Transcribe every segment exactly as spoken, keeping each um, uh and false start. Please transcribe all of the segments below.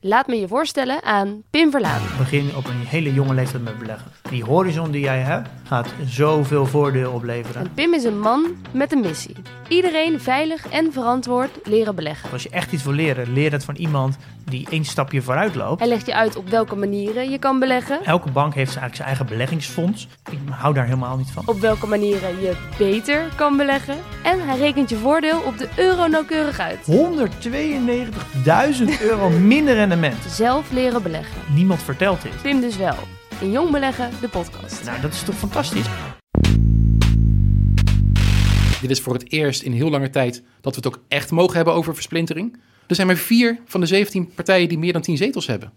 Laat me je voorstellen aan Pim Verlaan. Begin op een hele jonge leeftijd met beleggen. Die horizon die jij hebt, gaat zoveel voordeel opleveren. En Pim is een man met een missie. Iedereen veilig en verantwoord leren beleggen. Als je echt iets wil leren, leer het van iemand die één stapje vooruit loopt. Hij legt je uit op welke manieren je kan beleggen. Elke bank heeft eigenlijk zijn eigen beleggingsfonds. Ik hou daar helemaal niet van. Op welke manieren je beter kan beleggen. En hij rekent je voordeel op de euro nauwkeurig uit. honderdtweeënnegentigduizend euro minder rendement. Zelf leren beleggen. Niemand vertelt dit. Pim dus wel. In Jong Beleggen, de podcast. Nou, dat is toch fantastisch? Dit is voor het eerst in heel lange tijd dat we het ook echt mogen hebben over versplintering. Er zijn maar vier van de zeventien partijen die meer dan tien zetels hebben.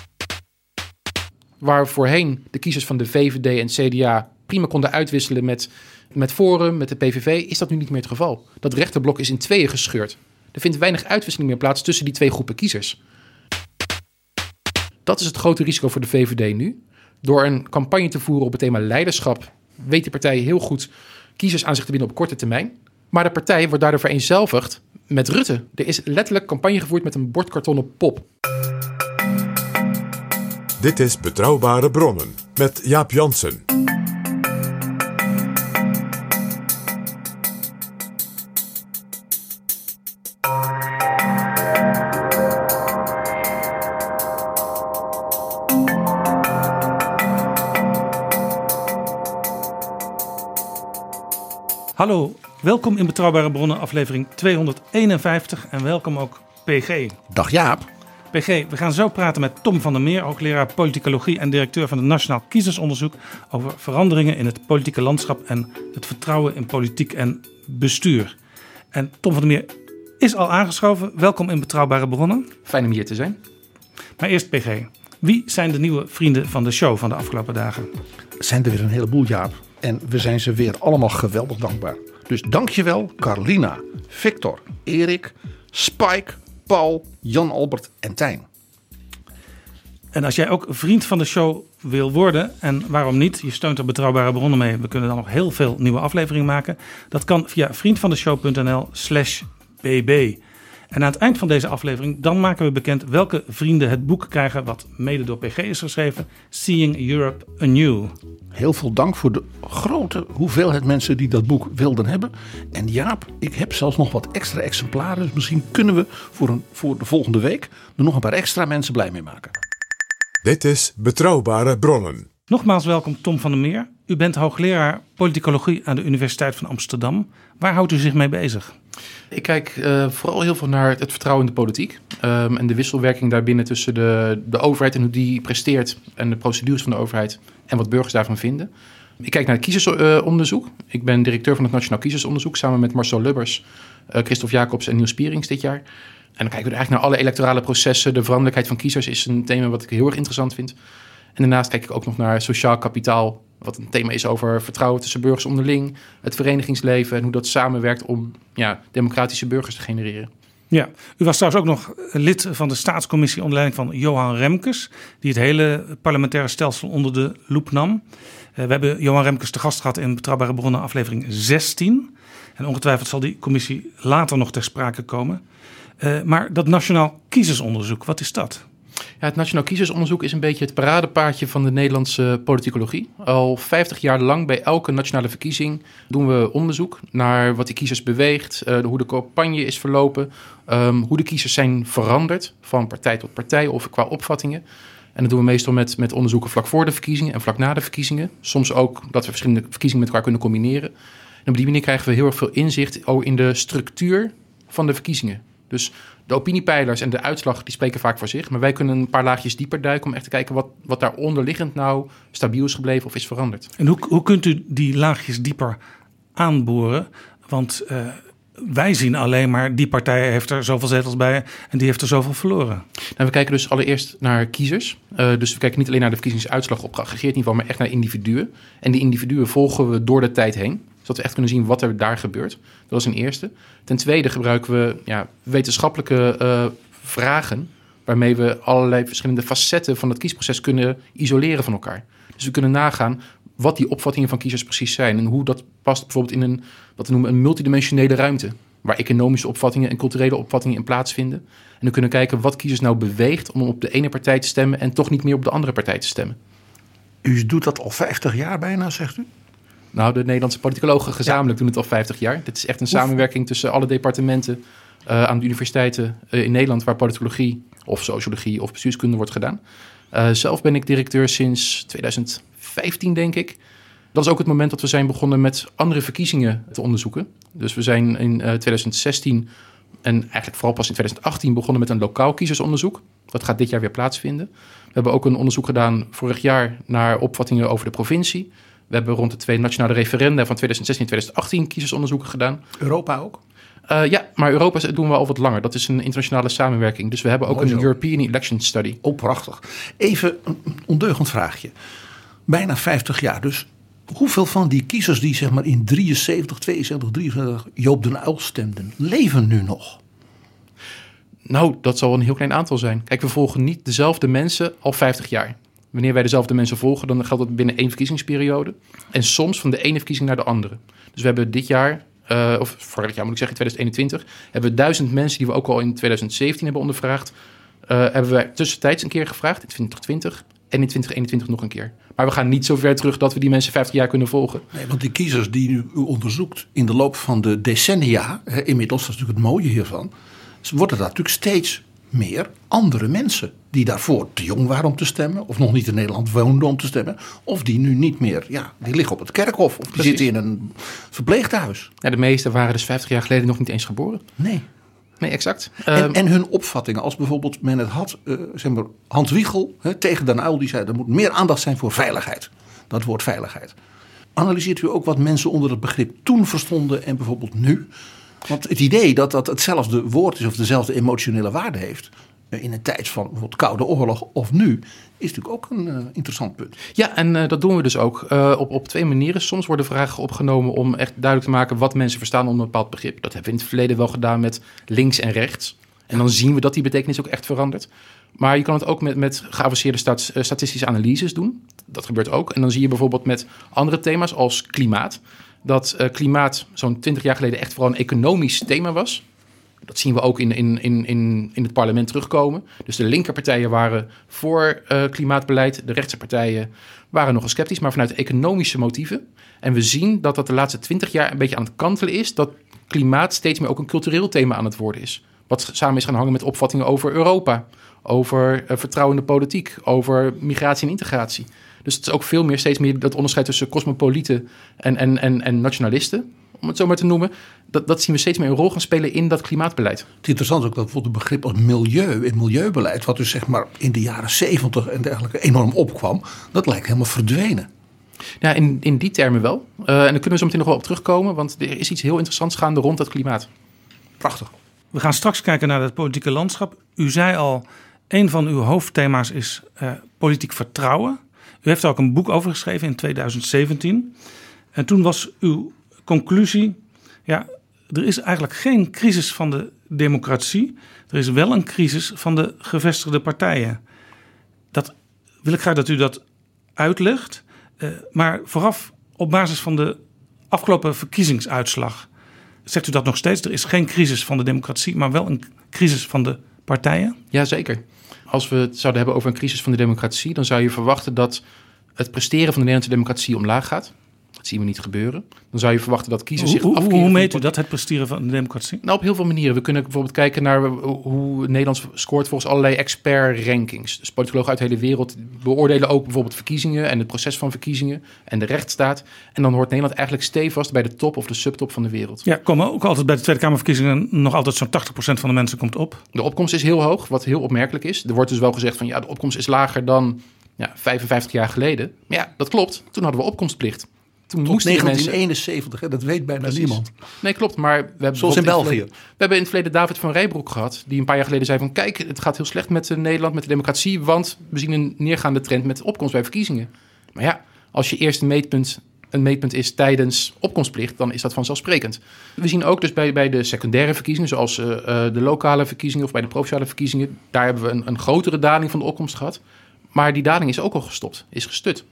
Waar voorheen de kiezers van de V V D en C D A prima konden uitwisselen met, met Forum, met de P V V, is dat nu niet meer het geval. Dat rechterblok is in tweeën gescheurd. Er vindt weinig uitwisseling meer plaats tussen die twee groepen kiezers. Dat is het grote risico voor de V V D nu. Door een campagne te voeren op het thema leiderschap weet de partij heel goed kiezers aan zich te winnen op korte termijn. Maar de partij wordt daardoor vereenzelvigd met Rutte. Er is letterlijk campagne gevoerd met een bordkartonnen pop. Dit is Betrouwbare Bronnen met Jaap Jansen. Hallo, welkom in Betrouwbare Bronnen, aflevering tweehonderdeenenvijftig en welkom ook P G. Dag Jaap. P G, we gaan zo praten met Tom van der Meer, hoogleraar politicologie en directeur van het Nationaal Kiezersonderzoek, over veranderingen in het politieke landschap en het vertrouwen in politiek en bestuur. En Tom van der Meer is al aangeschoven. Welkom in Betrouwbare Bronnen. Fijn om hier te zijn. Maar eerst P G, wie zijn de nieuwe vrienden van de show van de afgelopen dagen? Zijn er weer een heleboel, Jaap. En we zijn ze weer allemaal geweldig dankbaar. Dus dankjewel Carlina, Victor, Erik, Spike, Paul, Jan Albert en Tijn. En als jij ook vriend van de show wil worden, en waarom niet, je steunt er Betrouwbare Bronnen mee. We kunnen dan nog heel veel nieuwe afleveringen maken. Dat kan via vriendvandeshow.nl slash bb. En aan het eind van deze aflevering, dan maken we bekend welke vrienden het boek krijgen wat mede door P G is geschreven. Seeing Europe Anew. Heel veel dank voor de grote hoeveelheid mensen die dat boek wilden hebben. En Jaap, ik heb zelfs nog wat extra exemplaren. Dus misschien kunnen we voor, een, voor de volgende week er nog een paar extra mensen blij mee maken. Dit is Betrouwbare Bronnen. Nogmaals welkom Tom van der Meer. U bent hoogleraar politicologie aan de Universiteit van Amsterdam. Waar houdt u zich mee bezig? Ik kijk uh, vooral heel veel naar het vertrouwen in de politiek. Um, en de wisselwerking daarbinnen tussen de, de overheid en hoe die presteert. En de procedures van de overheid en wat burgers daarvan vinden. Ik kijk naar het kiezersonderzoek. Uh, ik ben directeur van het Nationaal Kiezersonderzoek samen met Marcel Lubbers, uh, Christophe Jacobs en Niels Spierings dit jaar. En dan kijken we eigenlijk naar alle electorale processen. De veranderlijkheid van kiezers is een thema wat ik heel erg interessant vind. En daarnaast kijk ik ook nog naar sociaal kapitaal. Wat een thema is over vertrouwen tussen burgers onderling. Het verenigingsleven en hoe dat samenwerkt om ja, democratische burgers te genereren. Ja, u was trouwens ook nog lid van de staatscommissie onder leiding van Johan Remkes, die het hele parlementaire stelsel onder de loep nam. Uh, we hebben Johan Remkes te gast gehad in Betrouwbare Bronnen aflevering zestien. En ongetwijfeld zal die commissie later nog ter sprake komen. Uh, maar dat Nationaal Kiezersonderzoek, wat is dat? Ja, het Nationaal Kiezersonderzoek is een beetje het paradepaardje van de Nederlandse politicologie. Al vijftig jaar lang bij elke nationale verkiezing doen we onderzoek naar wat de kiezers beweegt, uh, hoe de campagne is verlopen, um, hoe de kiezers zijn veranderd van partij tot partij of qua opvattingen. En dat doen we meestal met, met onderzoeken vlak voor de verkiezingen en vlak na de verkiezingen. Soms ook dat we verschillende verkiezingen met elkaar kunnen combineren. En op die manier krijgen we heel erg veel inzicht in de structuur van de verkiezingen. Dus de opiniepeilers en de uitslag die spreken vaak voor zich. Maar wij kunnen een paar laagjes dieper duiken om echt te kijken wat, wat daar onderliggend nou stabiel is gebleven of is veranderd. En hoe, hoe kunt u die laagjes dieper aanboren? Want uh, wij zien alleen maar die partij heeft er zoveel zetels bij en die heeft er zoveel verloren. Nou, we kijken dus allereerst naar kiezers. Uh, dus we kijken niet alleen naar de verkiezingsuitslag op geaggregeerd niveau, maar echt naar individuen. En die individuen volgen we door de tijd heen. Zodat we echt kunnen zien wat er daar gebeurt. Dat is een eerste. Ten tweede gebruiken we ja, wetenschappelijke uh, vragen, waarmee we allerlei verschillende facetten van het kiesproces kunnen isoleren van elkaar. Dus we kunnen nagaan wat die opvattingen van kiezers precies zijn en hoe dat past bijvoorbeeld in een, wat we noemen, een multidimensionele ruimte. waar economische opvattingen en culturele opvattingen in plaatsvinden. En dan kunnen we kijken wat kiezers nou beweegt om op de ene partij te stemmen en toch niet meer op de andere partij te stemmen. U doet dat al vijftig jaar bijna, zegt u? Nou, de Nederlandse politicologen gezamenlijk ja. doen het al vijftig jaar. Dit is echt een samenwerking tussen alle departementen uh, aan de universiteiten uh, in Nederland waar politicologie of sociologie of bestuurskunde wordt gedaan. Uh, zelf ben ik directeur sinds twintig vijftien, denk ik. Dat is ook het moment dat we zijn begonnen met andere verkiezingen te onderzoeken. Dus we zijn in uh, twintig zestien en eigenlijk vooral pas in twintig achttien begonnen met een lokaal kiezersonderzoek. Dat gaat dit jaar weer plaatsvinden. We hebben ook een onderzoek gedaan vorig jaar naar opvattingen over de provincie. We hebben rond de twee nationale referenda van twintig zestien en twintig achttien kiezersonderzoeken gedaan. Europa ook? Uh, ja, maar Europa doen we al wat langer. Dat is een internationale samenwerking. Dus we hebben ook Mooi een zo. European Election Study. Oh, prachtig. Even een ondeugend vraagje. Bijna vijftig jaar. Dus hoeveel van die kiezers die zeg maar in drieënzeventig, tweeënzeventig, drieënveertig Joop den Uyl stemden, leven nu nog? Nou, dat zal een heel klein aantal zijn. Kijk, we volgen niet dezelfde mensen al vijftig jaar. Wanneer wij dezelfde mensen volgen, dan geldt dat binnen één verkiezingsperiode. En soms van de ene verkiezing naar de andere. Dus we hebben dit jaar, uh, of vorig jaar moet ik zeggen, in twintig eenentwintig... hebben we duizend mensen die we ook al in twintig zeventien hebben ondervraagd. Uh, hebben we tussentijds een keer gevraagd, in twintig twintig en in twintig eenentwintig nog een keer. Maar we gaan niet zo ver terug dat we die mensen vijftig jaar kunnen volgen. Nee, want die kiezers die u onderzoekt in de loop van de decennia, hè, inmiddels, dat is natuurlijk het mooie hiervan, worden dat natuurlijk steeds meer andere mensen die daarvoor te jong waren om te stemmen, of nog niet in Nederland woonden om te stemmen, of die nu niet meer, ja, die liggen op het kerkhof, of die Precies. zitten in een verpleeghuis. Ja, de meesten waren dus vijftig jaar geleden nog niet eens geboren. Nee. Nee, exact. En, Um, en hun opvattingen, als bijvoorbeeld men het had, uh, zeg maar, Hans Wiegel hè, tegen Den Uyl, die zei er moet meer aandacht zijn voor veiligheid. Dat woord veiligheid. Analyseert u ook wat mensen onder het begrip toen verstonden en bijvoorbeeld nu? Want het idee dat dat hetzelfde woord is of dezelfde emotionele waarde heeft in een tijd van bijvoorbeeld Koude Oorlog of nu, is natuurlijk ook een uh, interessant punt. Ja, en uh, dat doen we dus ook uh, op, op twee manieren. Soms worden vragen opgenomen om echt duidelijk te maken wat mensen verstaan onder een bepaald begrip. Dat hebben we in het verleden wel gedaan met links en rechts. En dan zien we dat die betekenis ook echt verandert. Maar je kan het ook met, met geavanceerde stats, uh, statistische analyses doen. Dat gebeurt ook. En dan zie je bijvoorbeeld met andere thema's als klimaat, dat uh, klimaat zo'n twintig jaar geleden echt vooral een economisch thema was. Dat zien we ook in, in, in, in, in het parlement terugkomen. Dus de linkerpartijen waren voor uh, klimaatbeleid. De rechtse partijen waren nogal sceptisch, maar vanuit economische motieven. En we zien dat dat de laatste twintig jaar een beetje aan het kantelen is. Dat klimaat steeds meer ook een cultureel thema aan het worden is. Wat samen is gaan hangen met opvattingen over Europa. Over uh, vertrouwende politiek. Over migratie en integratie. Dus het is ook veel meer, steeds meer dat onderscheid tussen cosmopolieten en, en, en, en nationalisten. Om het zo maar te noemen. Dat, dat zien we steeds meer een rol gaan spelen in dat klimaatbeleid. Het interessante is ook dat bijvoorbeeld het begrip als milieu en milieubeleid, wat dus zeg maar in de jaren zeventig en dergelijke enorm opkwam, dat lijkt helemaal verdwenen. Ja, in, in die termen wel. Uh, en daar kunnen we zo meteen nog wel op terugkomen, want er is iets heel interessants gaande rond dat klimaat. Prachtig. We gaan straks kijken naar het politieke landschap. U zei al, een van uw hoofdthema's is uh, politiek vertrouwen. U heeft er ook een boek over geschreven in twintig zeventien. En toen was uw conclusie, ja, er is eigenlijk geen crisis van de democratie. Er is wel een crisis van de gevestigde partijen. Dat wil ik graag dat u dat uitlegt. Uh, maar vooraf op basis van de afgelopen verkiezingsuitslag. Zegt u dat nog steeds? Er is geen crisis van de democratie, maar wel een crisis van de partijen? Jazeker. Als we het zouden hebben over een crisis van de democratie, dan zou je verwachten dat het presteren van de Nederlandse democratie omlaag gaat. Dat zien we niet gebeuren. Dan zou je verwachten dat kiezers zich hoe, afkeren. Hoe meet u dat, het presteren van de democratie? Nou, op heel veel manieren. We kunnen bijvoorbeeld kijken naar hoe Nederland scoort volgens allerlei expert-rankings. Dus politologen uit de hele wereld beoordelen ook bijvoorbeeld verkiezingen en het proces van verkiezingen en de rechtsstaat. En dan hoort Nederland eigenlijk stevast bij de top of de subtop van de wereld. Ja, komen ook altijd bij de Tweede Kamerverkiezingen nog altijd zo'n tachtig procent van de mensen komt op. De opkomst is heel hoog, wat heel opmerkelijk is. Er wordt dus wel gezegd van ja, de opkomst is lager dan ja, vijfenvijftig jaar geleden. Maar ja, dat klopt. Toen hadden we opkomstplicht. Toen Tot moesten negentien mensen... eenenzeventig, hè, dat weet bijna Precies. niemand. Nee, klopt. Maar we hebben Zoals in bijvoorbeeld België. het verleden- We hebben in het verleden David van Rijbroek gehad, die een paar jaar geleden zei van kijk, het gaat heel slecht met Nederland, met de democratie, want we zien een neergaande trend met opkomst bij verkiezingen. Maar ja, als je eerste meetpunt een meetpunt is tijdens opkomstplicht, dan is dat vanzelfsprekend. We zien ook dus bij, bij de secundaire verkiezingen, zoals uh, de lokale verkiezingen of bij de provinciale verkiezingen, daar hebben we een, een grotere daling van de opkomst gehad. Maar die daling is ook al gestopt, is gestut.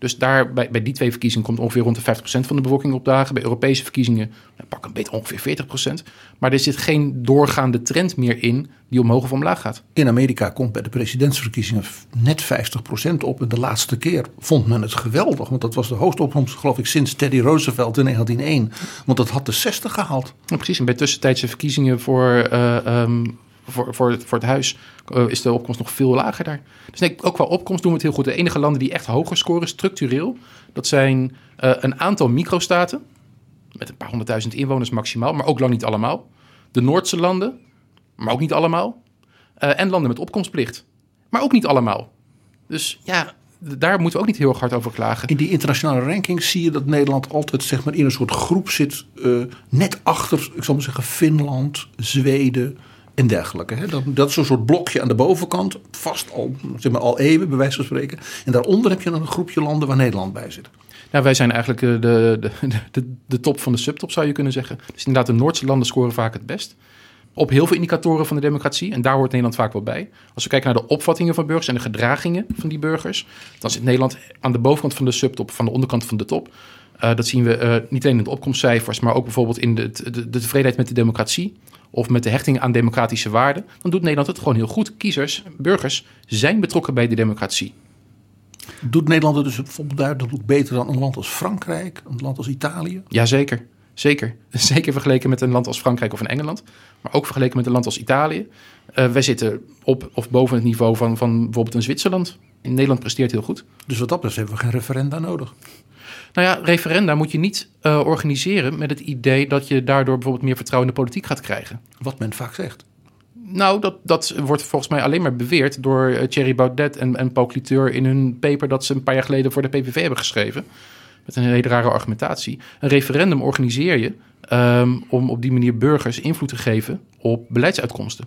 Dus daar, bij, bij die twee verkiezingen komt ongeveer rond de vijftig procent van de bevolking opdagen. Bij Europese verkiezingen nou, pak een beetje ongeveer veertig procent. Maar er zit geen doorgaande trend meer in die omhoog of omlaag gaat. In Amerika komt bij de presidentsverkiezingen net vijftig procent op. En de laatste keer vond men het geweldig. Want dat was de hoogste opkomst, geloof ik, sinds Teddy Roosevelt in negentien nul één. Want dat had de zestig gehaald. Ja, precies, en bij tussentijdse verkiezingen voor, uh, um, voor, voor, voor het huis uh, is de opkomst nog veel lager daar. Dus nee, ook qua opkomst doen we het heel goed. De enige landen die echt hoger scoren structureel, dat zijn uh, een aantal microstaten met een paar honderdduizend inwoners maximaal, maar ook lang niet allemaal. De Noordse landen, maar ook niet allemaal. Uh, en landen met opkomstplicht, maar ook niet allemaal. Dus ja, daar moeten we ook niet heel erg hard over klagen. In die internationale rankings zie je dat Nederland altijd zeg maar, in een soort groep zit. Uh, net achter, ik zal maar zeggen, Finland, Zweden en dergelijke. Hè. Dat, dat is een soort blokje aan de bovenkant. Vast al, zeg maar, al eeuwen, bij wijze van spreken. En daaronder heb je dan een groepje landen waar Nederland bij zit. Nou, wij zijn eigenlijk de, de, de, de, de top van de subtop, zou je kunnen zeggen. Dus inderdaad, de Noordse landen scoren vaak het best. Op heel veel indicatoren van de democratie. En daar hoort Nederland vaak wel bij. Als we kijken naar de opvattingen van burgers en de gedragingen van die burgers, dan zit Nederland aan de bovenkant van de subtop, van de onderkant van de top. Uh, dat zien we uh, niet alleen in de opkomstcijfers, maar ook bijvoorbeeld in de, de, de tevredenheid met de democratie of met de hechting aan democratische waarden. Dan doet Nederland het gewoon heel goed. Kiezers, burgers zijn betrokken bij de democratie. Doet Nederland het dus bijvoorbeeld duidelijk beter dan een land als Frankrijk, een land als Italië? Jazeker. Zeker. Zeker vergeleken met een land als Frankrijk of een Engeland. Maar ook vergeleken met een land als Italië. Uh, wij zitten op of boven het niveau van, van bijvoorbeeld een Zwitserland. In Nederland presteert heel goed. Dus wat dat betreft hebben we geen referenda nodig. Nou ja, referenda moet je niet uh, organiseren met het idee dat je daardoor bijvoorbeeld meer vertrouwen in de politiek gaat krijgen. Wat men vaak zegt. Nou, dat, dat wordt volgens mij alleen maar beweerd door uh, Thierry Baudet en, en Paul Cliteur in hun paper dat ze een paar jaar geleden voor de P V V hebben geschreven. Met een hele rare argumentatie. Een referendum organiseer je um, om op die manier burgers invloed te geven op beleidsuitkomsten.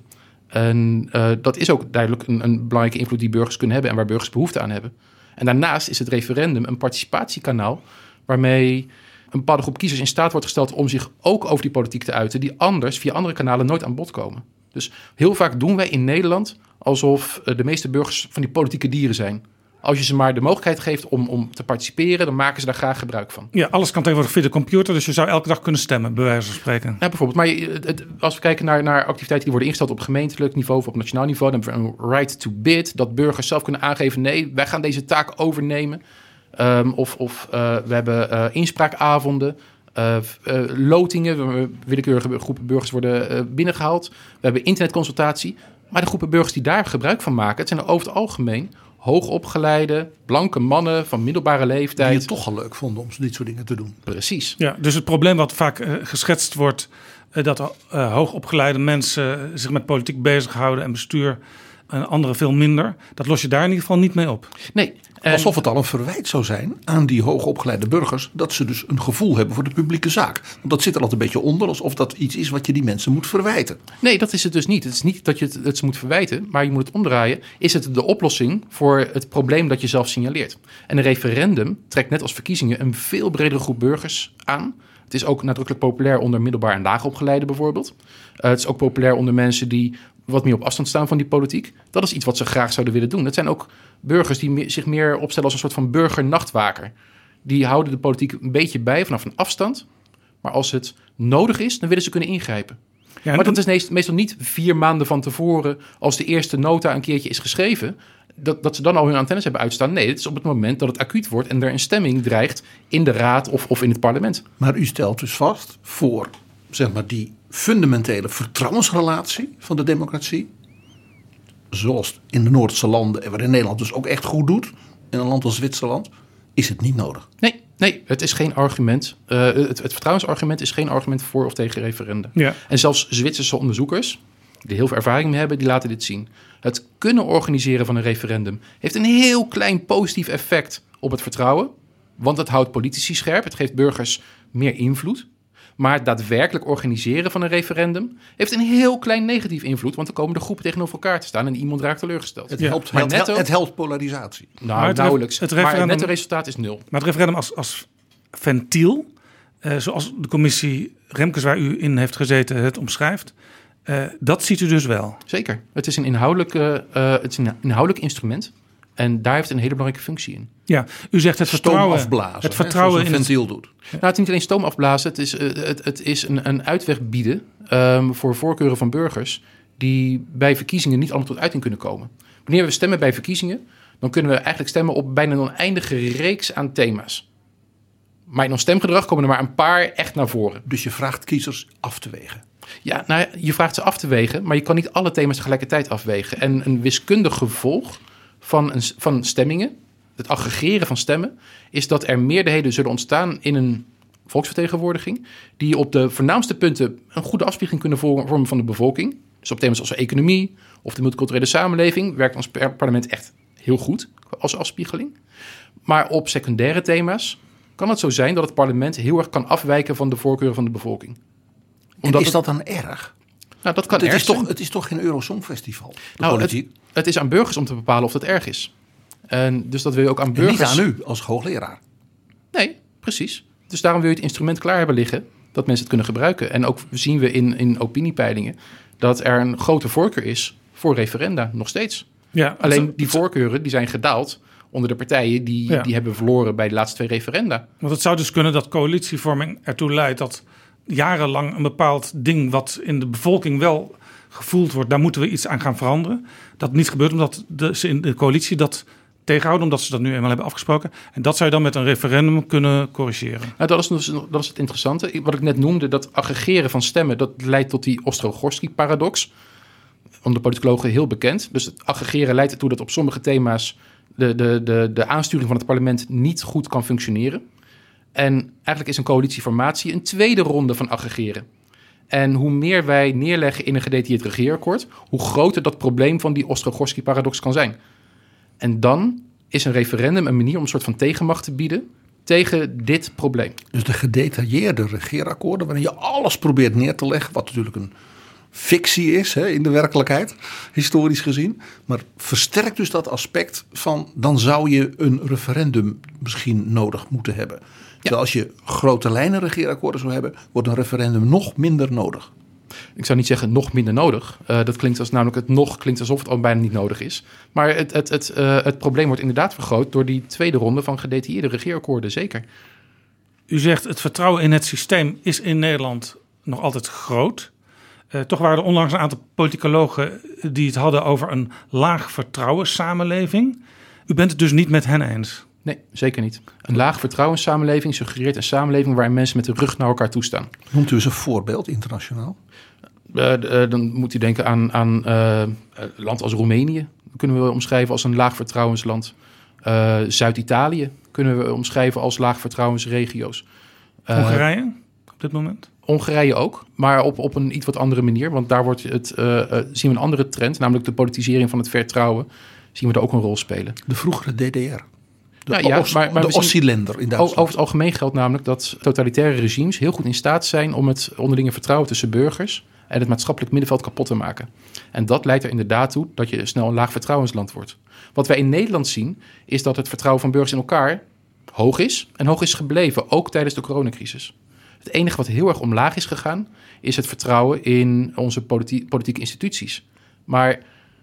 En uh, dat is ook duidelijk een, een belangrijke invloed die burgers kunnen hebben en waar burgers behoefte aan hebben. En daarnaast is het referendum een participatiekanaal waarmee een bepaalde groep kiezers in staat wordt gesteld om zich ook over die politiek te uiten, die anders via andere kanalen nooit aan bod komen. Dus heel vaak doen wij in Nederland alsof de meeste burgers van die politieke dieren zijn. Als je ze maar de mogelijkheid geeft om, om te participeren, dan maken ze daar graag gebruik van. Ja, alles kan tegenwoordig via de computer, dus je zou elke dag kunnen stemmen, bij wijze van spreken. Ja, bijvoorbeeld. Maar het, het, als we kijken naar, naar activiteiten die worden ingesteld op gemeentelijk niveau of op nationaal niveau, dan hebben we een right to bid, dat burgers zelf kunnen aangeven, nee, wij gaan deze taak overnemen. Um, of of uh, we hebben uh, inspraakavonden, uh, uh, lotingen, willekeurige groepen burgers worden uh, binnengehaald. We hebben internetconsultatie. Maar de groepen burgers die daar gebruik van maken, het zijn er over het algemeen hoogopgeleide, blanke mannen van middelbare leeftijd. Die het toch al leuk vonden om dit soort dingen te doen. Precies. Ja, dus het probleem wat vaak uh, geschetst wordt, uh, dat uh, hoogopgeleide mensen uh, zich met politiek bezighouden en bestuur en anderen veel minder, dat los je daar in ieder geval niet mee op. Nee. En alsof het al een verwijt zou zijn aan die hoogopgeleide burgers dat ze dus een gevoel hebben voor de publieke zaak. Want dat zit er altijd een beetje onder, alsof dat iets is wat je die mensen moet verwijten. Nee, dat is het dus niet. Het is niet dat je het, het moet verwijten, maar je moet het omdraaien. Is het de oplossing voor het probleem dat je zelf signaleert? En een referendum trekt net als verkiezingen een veel bredere groep burgers aan. Het is ook nadrukkelijk populair onder middelbaar en laagopgeleiden bijvoorbeeld. Uh, het is ook populair onder mensen die wat meer op afstand staan van die politiek. Dat is iets wat ze graag zouden willen doen. Dat zijn ook burgers die me- zich meer opstellen als een soort van burger-nachtwaker. Die houden de politiek een beetje bij vanaf een afstand. Maar als het nodig is, dan willen ze kunnen ingrijpen. Ja, maar dat is meest, meestal niet vier maanden van tevoren, als de eerste nota een keertje is geschreven, dat, dat ze dan al hun antennes hebben uitstaan. Nee, het is op het moment dat het acuut wordt en er een stemming dreigt in de raad of, of in het parlement. Maar u stelt dus vast voor, zeg maar, die fundamentele vertrouwensrelatie van de democratie, zoals in de Noordse landen en waarin Nederland dus ook echt goed doet, in een land als Zwitserland, is het niet nodig. Nee, nee, het is geen argument. Uh, het, het vertrouwensargument is geen argument voor of tegen referenda. Ja. En zelfs Zwitserse onderzoekers, die heel veel ervaring mee hebben, die laten dit zien. Het kunnen organiseren van een referendum heeft een heel klein positief effect op het vertrouwen. Want het houdt politici scherp, het geeft burgers meer invloed. Maar daadwerkelijk organiseren van een referendum heeft een heel klein negatief invloed. Want dan komen de groepen tegenover elkaar te staan en iemand raakt teleurgesteld. Het Ja. helpt, Maar helpt, netto- het helpt polarisatie. Nou, Maar het nauwelijks. ref- het maar het referendum- netto resultaat is nul. Maar het referendum als, als ventiel, uh, zoals de commissie Remkes waar u in heeft gezeten het omschrijft, uh, dat ziet u dus wel. Zeker. Het is een inhoudelijk, uh, uh, het is een inhoudelijk instrument. En daar heeft het een hele belangrijke functie in. Ja, u zegt het vertrouwen, Stoom afblazen. het vertrouwen hè, in een het ventiel doet. Nou, het is niet alleen stoom afblazen. Het is, uh, het, het is een, een uitweg bieden um, voor voorkeuren van burgers die bij verkiezingen niet allemaal tot uiting kunnen komen. Wanneer we stemmen bij verkiezingen, dan kunnen we eigenlijk stemmen op bijna een oneindige reeks aan thema's. Maar in ons stemgedrag komen er maar een paar echt naar voren. Dus je vraagt kiezers af te wegen. Ja, nou ja, je vraagt ze af te wegen, maar je kan niet alle thema's tegelijkertijd afwegen. En een wiskundig gevolg van, een, van stemmingen, het aggregeren van stemmen, is dat er meerderheden zullen ontstaan in een volksvertegenwoordiging die op de voornaamste punten een goede afspiegeling kunnen vormen van de bevolking. Dus op thema's als economie of de multiculturele samenleving werkt ons parlement echt heel goed als afspiegeling. Maar op secundaire thema's kan het zo zijn dat het parlement heel erg kan afwijken van de voorkeuren van de bevolking. Omdat en is dat dan erg? Nou, dat kan het, erg is toch, zijn. het is toch geen Eurosongfestival? De nou, politiek? Het, het is aan burgers om te bepalen of dat erg is. En dus dat wil je ook aan burgers... En niet aan u als hoogleraar. Nee, precies. Dus daarom wil je het instrument klaar hebben liggen dat mensen het kunnen gebruiken. En ook zien we in, in opiniepeilingen dat er een grote voorkeur is voor referenda, nog steeds. Ja, Alleen die voorkeuren die zijn gedaald onder de partijen die, ja. die hebben verloren bij de laatste twee referenda. Want het zou dus kunnen dat coalitievorming ertoe leidt dat jarenlang een bepaald ding wat in de bevolking wel gevoeld wordt, daar moeten we iets aan gaan veranderen. Dat niet gebeurt omdat de, ze in de coalitie dat tegenhouden, omdat ze dat nu eenmaal hebben afgesproken. En dat zou je dan met een referendum kunnen corrigeren. Nou, dat, is, dus- dat is het interessante. Wat ik net noemde, dat aggregeren van stemmen, dat leidt tot die Ostrogorski-paradox. Onder de politicologen heel bekend. Dus het aggregeren leidt ertoe dat op sommige thema's de, de, de, de aansturing van het parlement niet goed kan functioneren. En eigenlijk is een coalitieformatie een tweede ronde van aggregeren. En hoe meer wij neerleggen in een gedetailleerd regeerakkoord, hoe groter dat probleem van die Ostrogorski-paradox kan zijn. En dan is een referendum een manier om een soort van tegenmacht te bieden tegen dit probleem. Dus de gedetailleerde regeerakkoorden, waarin je alles probeert neer te leggen, wat natuurlijk een fictie is hè, in de werkelijkheid, historisch gezien. Maar versterkt dus dat aspect van, dan zou je een referendum misschien nodig moeten hebben. Terwijl als je grote lijnen regeerakkoorden zou hebben, wordt een referendum nog minder nodig. Ik zou niet zeggen nog minder nodig. Uh, dat klinkt als namelijk het nog klinkt alsof het al bijna niet nodig is. Maar het, het, het, uh, het probleem wordt inderdaad vergroot door die tweede ronde van gedetailleerde regeerakkoorden, zeker. U zegt het vertrouwen in het systeem is in Nederland nog altijd groot. Uh, toch waren er onlangs een aantal politicologen die het hadden over een laag vertrouwen samenleving. U bent het dus niet met hen eens? Nee, zeker niet. Een laag vertrouwenssamenleving suggereert een samenleving waarin mensen met de rug naar elkaar toestaan. Noemt u eens een voorbeeld internationaal? Uh, uh, dan moet u denken aan, aan uh, een land als Roemenië. Dat kunnen we omschrijven als een laag vertrouwensland. Uh, Zuid-Italië kunnen we omschrijven als laag vertrouwensregio's. Uh, Hongarije op dit moment? Hongarije ook, maar op, op een iets wat andere manier. Want daar wordt het, uh, uh, zien we een andere trend, namelijk de politisering van het vertrouwen. Zien we daar ook een rol spelen. De vroegere D D R. De, nou, ja, Os, maar, maar de zien, Ossi-länder in Duitsland. Over het algemeen geldt namelijk dat totalitaire regimes heel goed in staat zijn om het onderlinge vertrouwen tussen burgers en het maatschappelijk middenveld kapot te maken. En dat leidt er inderdaad toe dat je snel een laag vertrouwensland wordt. Wat wij in Nederland zien, is dat het vertrouwen van burgers in elkaar hoog is en hoog is gebleven, ook tijdens de coronacrisis. Het enige wat heel erg omlaag is gegaan, is het vertrouwen in onze politi- politieke instituties. Maar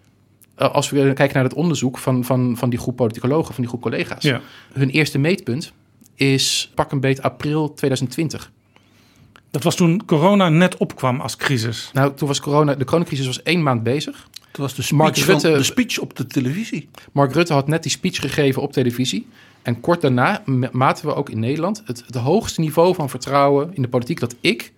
als we kijken naar het onderzoek van, van, van die groep politicologen, van die groep collega's. Ja. Hun eerste meetpunt is pak een beet april twintig twintig. Dat was toen corona net opkwam als crisis. Nou, toen was corona, de coronacrisis was één maand bezig. Toen was de Mark speech, van, Rutte- de speech op de televisie. Mark Rutte had net die speech gegeven op televisie. En kort daarna m- maten we ook in Nederland het, het hoogste niveau van vertrouwen in de politiek dat ik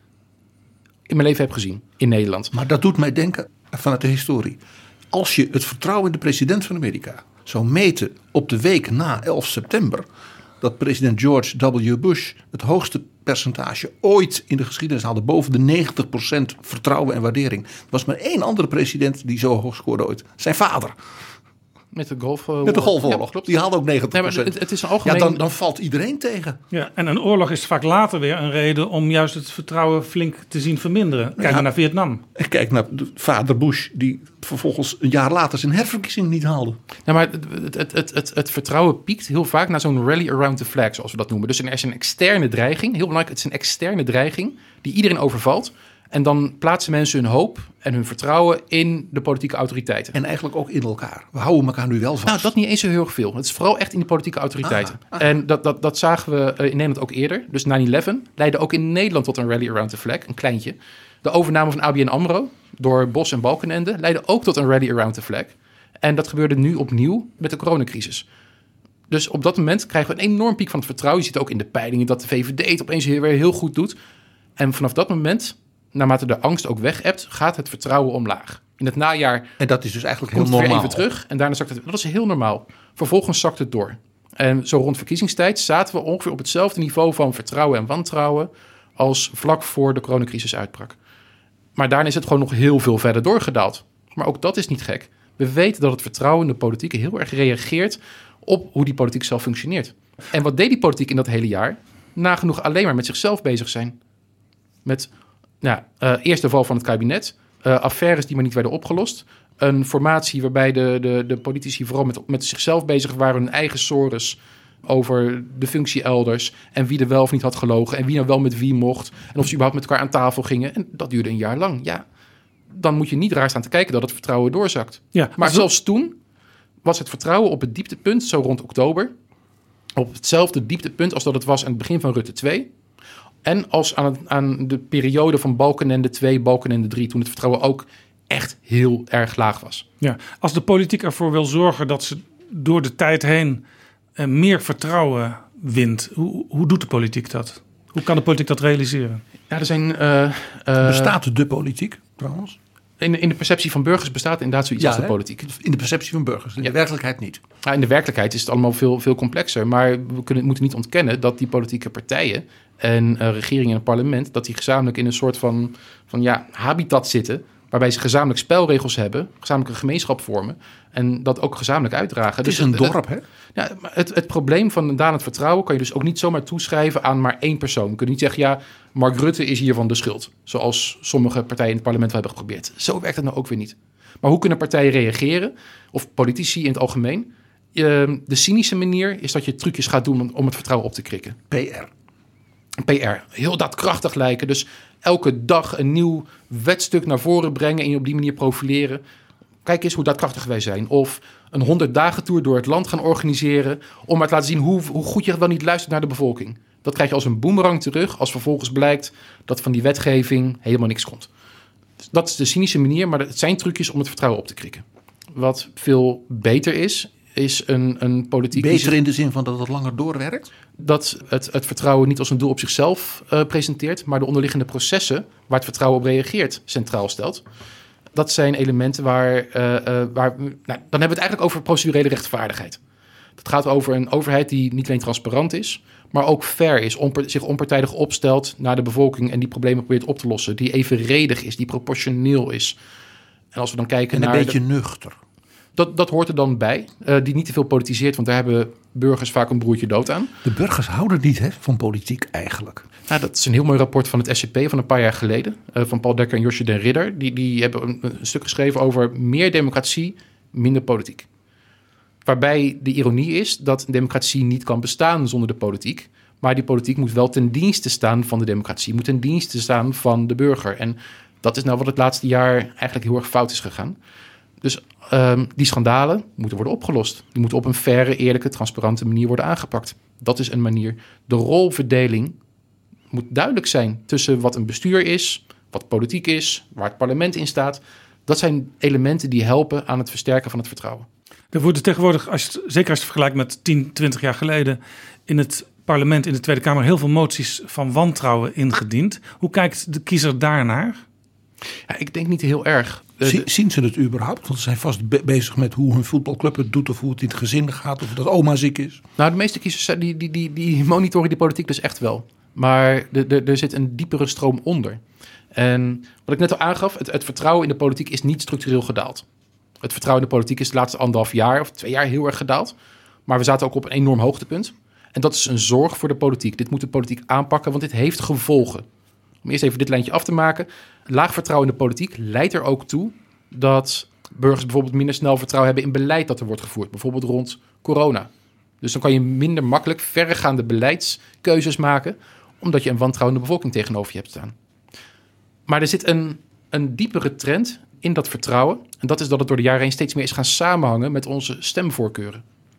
in mijn leven heb gezien in Nederland. Maar dat doet mij denken vanuit de historie. Als je het vertrouwen in de president van Amerika zou meten op de week na elf september... dat president George W. Bush het hoogste percentage ooit in de geschiedenis haalde, boven de negentig procent vertrouwen en waardering. Er was maar één andere president die zo hoog scoorde ooit. Zijn vader. Met de golfoorlog. Met de golfoorlog. Ja, klopt. Die haalde ook negentig Nee, maar procent. het, het is een algemeen... Ja, dan, dan valt iedereen tegen. Ja, en een oorlog is vaak later weer een reden om juist het vertrouwen flink te zien verminderen. Kijk Ja. maar naar Vietnam. En kijk naar de vader Bush, die vervolgens een jaar later zijn herverkiezing niet haalde. Nou, maar het, het, het, het, het vertrouwen piekt heel vaak naar zo'n rally around the flag, zoals we dat noemen. Dus er is een externe dreiging, heel belangrijk, het is een externe dreiging die iedereen overvalt. En dan plaatsen mensen hun hoop en hun vertrouwen in de politieke autoriteiten. En eigenlijk ook in elkaar. We houden elkaar nu wel vast. Nou, dat niet eens zo heel erg veel. Het is vooral echt in de politieke autoriteiten. Ah, ah. En dat, dat, dat zagen we in Nederland ook eerder. Dus nine eleven leidde ook in Nederland tot een rally around the flag. Een kleintje. De overname van A B N AMRO door Bos en Balkenende leidde ook tot een rally around the flag. En dat gebeurde nu opnieuw met de coronacrisis. Dus op dat moment krijgen we een enorm piek van het vertrouwen. Je ziet ook in de peilingen dat de V V D het opeens weer heel goed doet. En vanaf dat moment, naarmate de angst ook weg hebt, gaat het vertrouwen omlaag. In het najaar En dat is dus eigenlijk heel komt het weer normaal. even terug en daarna zakt het. Dat is heel normaal. Vervolgens zakt het door. En zo rond verkiezingstijd zaten we ongeveer op hetzelfde niveau van vertrouwen en wantrouwen als vlak voor de coronacrisis uitbrak. Maar daarna is het gewoon nog heel veel verder doorgedaald. Maar ook dat is niet gek. We weten dat het vertrouwen in de politiek heel erg reageert op hoe die politiek zelf functioneert. En wat deed die politiek in dat hele jaar? Nagenoeg alleen maar met zichzelf bezig zijn. Met nou, uh, eerst de val van het kabinet, uh, affaires die maar niet werden opgelost. Een formatie waarbij de, de, de politici vooral met, met zichzelf bezig waren, hun eigen sores over de functie elders en wie er wel of niet had gelogen en wie nou wel met wie mocht en of ze überhaupt met elkaar aan tafel gingen. En dat duurde een jaar lang. Ja, dan moet je niet raar staan te kijken dat het vertrouwen doorzakt. Ja, Maar als- zelfs toen was het vertrouwen op het dieptepunt, zo rond oktober, op hetzelfde dieptepunt als dat het was aan het begin van Rutte twee. En als aan, het, aan de periode van Balkenende twee, Balkenende drie, toen het vertrouwen ook echt heel erg laag was. Ja, als de politiek ervoor wil zorgen dat ze door de tijd heen eh, meer vertrouwen wint, hoe, hoe doet de politiek dat? Hoe kan de politiek dat realiseren? Ja, er zijn... uh, uh, Bestaat de politiek trouwens? in, de, in de perceptie van burgers bestaat inderdaad zoiets als de hè? politiek. In de perceptie van burgers. In de Ja. werkelijkheid niet. Nou, in de werkelijkheid is het allemaal veel, veel complexer. Maar we kunnen, moeten niet ontkennen dat die politieke partijen en uh, regeringen en het parlement, dat die gezamenlijk in een soort van, van ja, habitat zitten, waarbij ze gezamenlijk spelregels hebben, gezamenlijk een gemeenschap vormen en dat ook gezamenlijk uitdragen. Het is Dus een het- dorp, hè? Ja, maar het, het probleem van dalend vertrouwen kan je dus ook niet zomaar toeschrijven aan maar één persoon. Je kunt niet zeggen, ja, Mark Rutte is hiervan de schuld. Zoals sommige partijen in het parlement wel hebben geprobeerd. Zo werkt het nou ook weer niet. Maar hoe kunnen partijen reageren, of politici in het algemeen? Uh, de cynische manier is dat je trucjes gaat doen om, om het vertrouwen op te krikken. P R. P R, heel daadkrachtig lijken. Dus elke dag een nieuw wetstuk naar voren brengen en je op die manier profileren. Kijk eens hoe daadkrachtig wij zijn. Of een honderd dagen tour door het land gaan organiseren om maar te laten zien hoe, hoe goed je wel niet luistert naar de bevolking. Dat krijg je als een boemerang terug als vervolgens blijkt dat van die wetgeving helemaal niks komt. Dat is de cynische manier, maar het zijn trucjes om het vertrouwen op te krikken. Wat veel beter is, is een, een politiek... die Beter zich- in de zin van dat het langer doorwerkt? dat het, het vertrouwen niet als een doel op zichzelf uh, presenteert, maar de onderliggende processen waar het vertrouwen op reageert centraal stelt. Dat zijn elementen waar, uh, uh, waar nou, dan hebben we het eigenlijk over procedurele rechtvaardigheid. Het gaat over een overheid die niet alleen transparant is, maar ook fair is, onper, zich onpartijdig opstelt naar de bevolking en die problemen probeert op te lossen, die evenredig is, die proportioneel is. En als we dan kijken En een naar beetje de, nuchter. dat, dat hoort er dan bij, uh, die niet te veel politiseert, want daar hebben burgers vaak een broertje dood aan. De burgers houden niet hè, van politiek eigenlijk. Nou, dat is een heel mooi rapport van het S C P van een paar jaar geleden. Uh, van Paul Dekker en Josje den Ridder. Die, die hebben een, een stuk geschreven over meer democratie, minder politiek. Waarbij de ironie is dat democratie niet kan bestaan zonder de politiek. Maar die politiek moet wel ten dienste staan van de democratie. Moet ten dienste staan van de burger. En dat is nou wat het laatste jaar eigenlijk heel erg fout is gegaan. Dus um, die schandalen moeten worden opgelost. Die moeten op een faire, eerlijke, transparante manier worden aangepakt. Dat is een manier. De rolverdeling moet duidelijk zijn tussen wat een bestuur is, wat politiek is, waar het parlement in staat. Dat zijn elementen die helpen aan het versterken van het vertrouwen. Er worden tegenwoordig, als je het, zeker als je het vergelijkt met tien, twintig jaar geleden, in het parlement, in de Tweede Kamer, heel veel moties van wantrouwen ingediend. Hoe kijkt de kiezer daarnaar? Ja, ik denk niet heel erg. Uh, Zie, zien ze het überhaupt? Want ze zijn vast be- bezig met hoe hun voetbalclub het doet of hoe het in het gezin gaat of dat oma ziek is. Nou, de meeste kiezers die, die, die, die monitoren die politiek dus echt wel. Maar de, de, er zit een diepere stroom onder. En wat ik net al aangaf, het, het vertrouwen in de politiek is niet structureel gedaald. Het vertrouwen in de politiek is de laatste anderhalf jaar of twee jaar heel erg gedaald. Maar we zaten ook op een enorm hoogtepunt. En dat is een zorg voor de politiek. Dit moet de politiek aanpakken, want dit heeft gevolgen. Om eerst even dit lijntje af te maken. Laag vertrouwen in de politiek leidt er ook toe dat burgers bijvoorbeeld minder snel vertrouwen hebben in beleid dat er wordt gevoerd. Bijvoorbeeld rond corona. Dus dan kan je minder makkelijk verregaande beleidskeuzes maken, omdat je een wantrouwende bevolking tegenover je hebt staan. Maar er zit een, een diepere trend in dat vertrouwen. En dat is dat het door de jaren heen steeds meer is gaan samenhangen met onze stemvoorkeuren.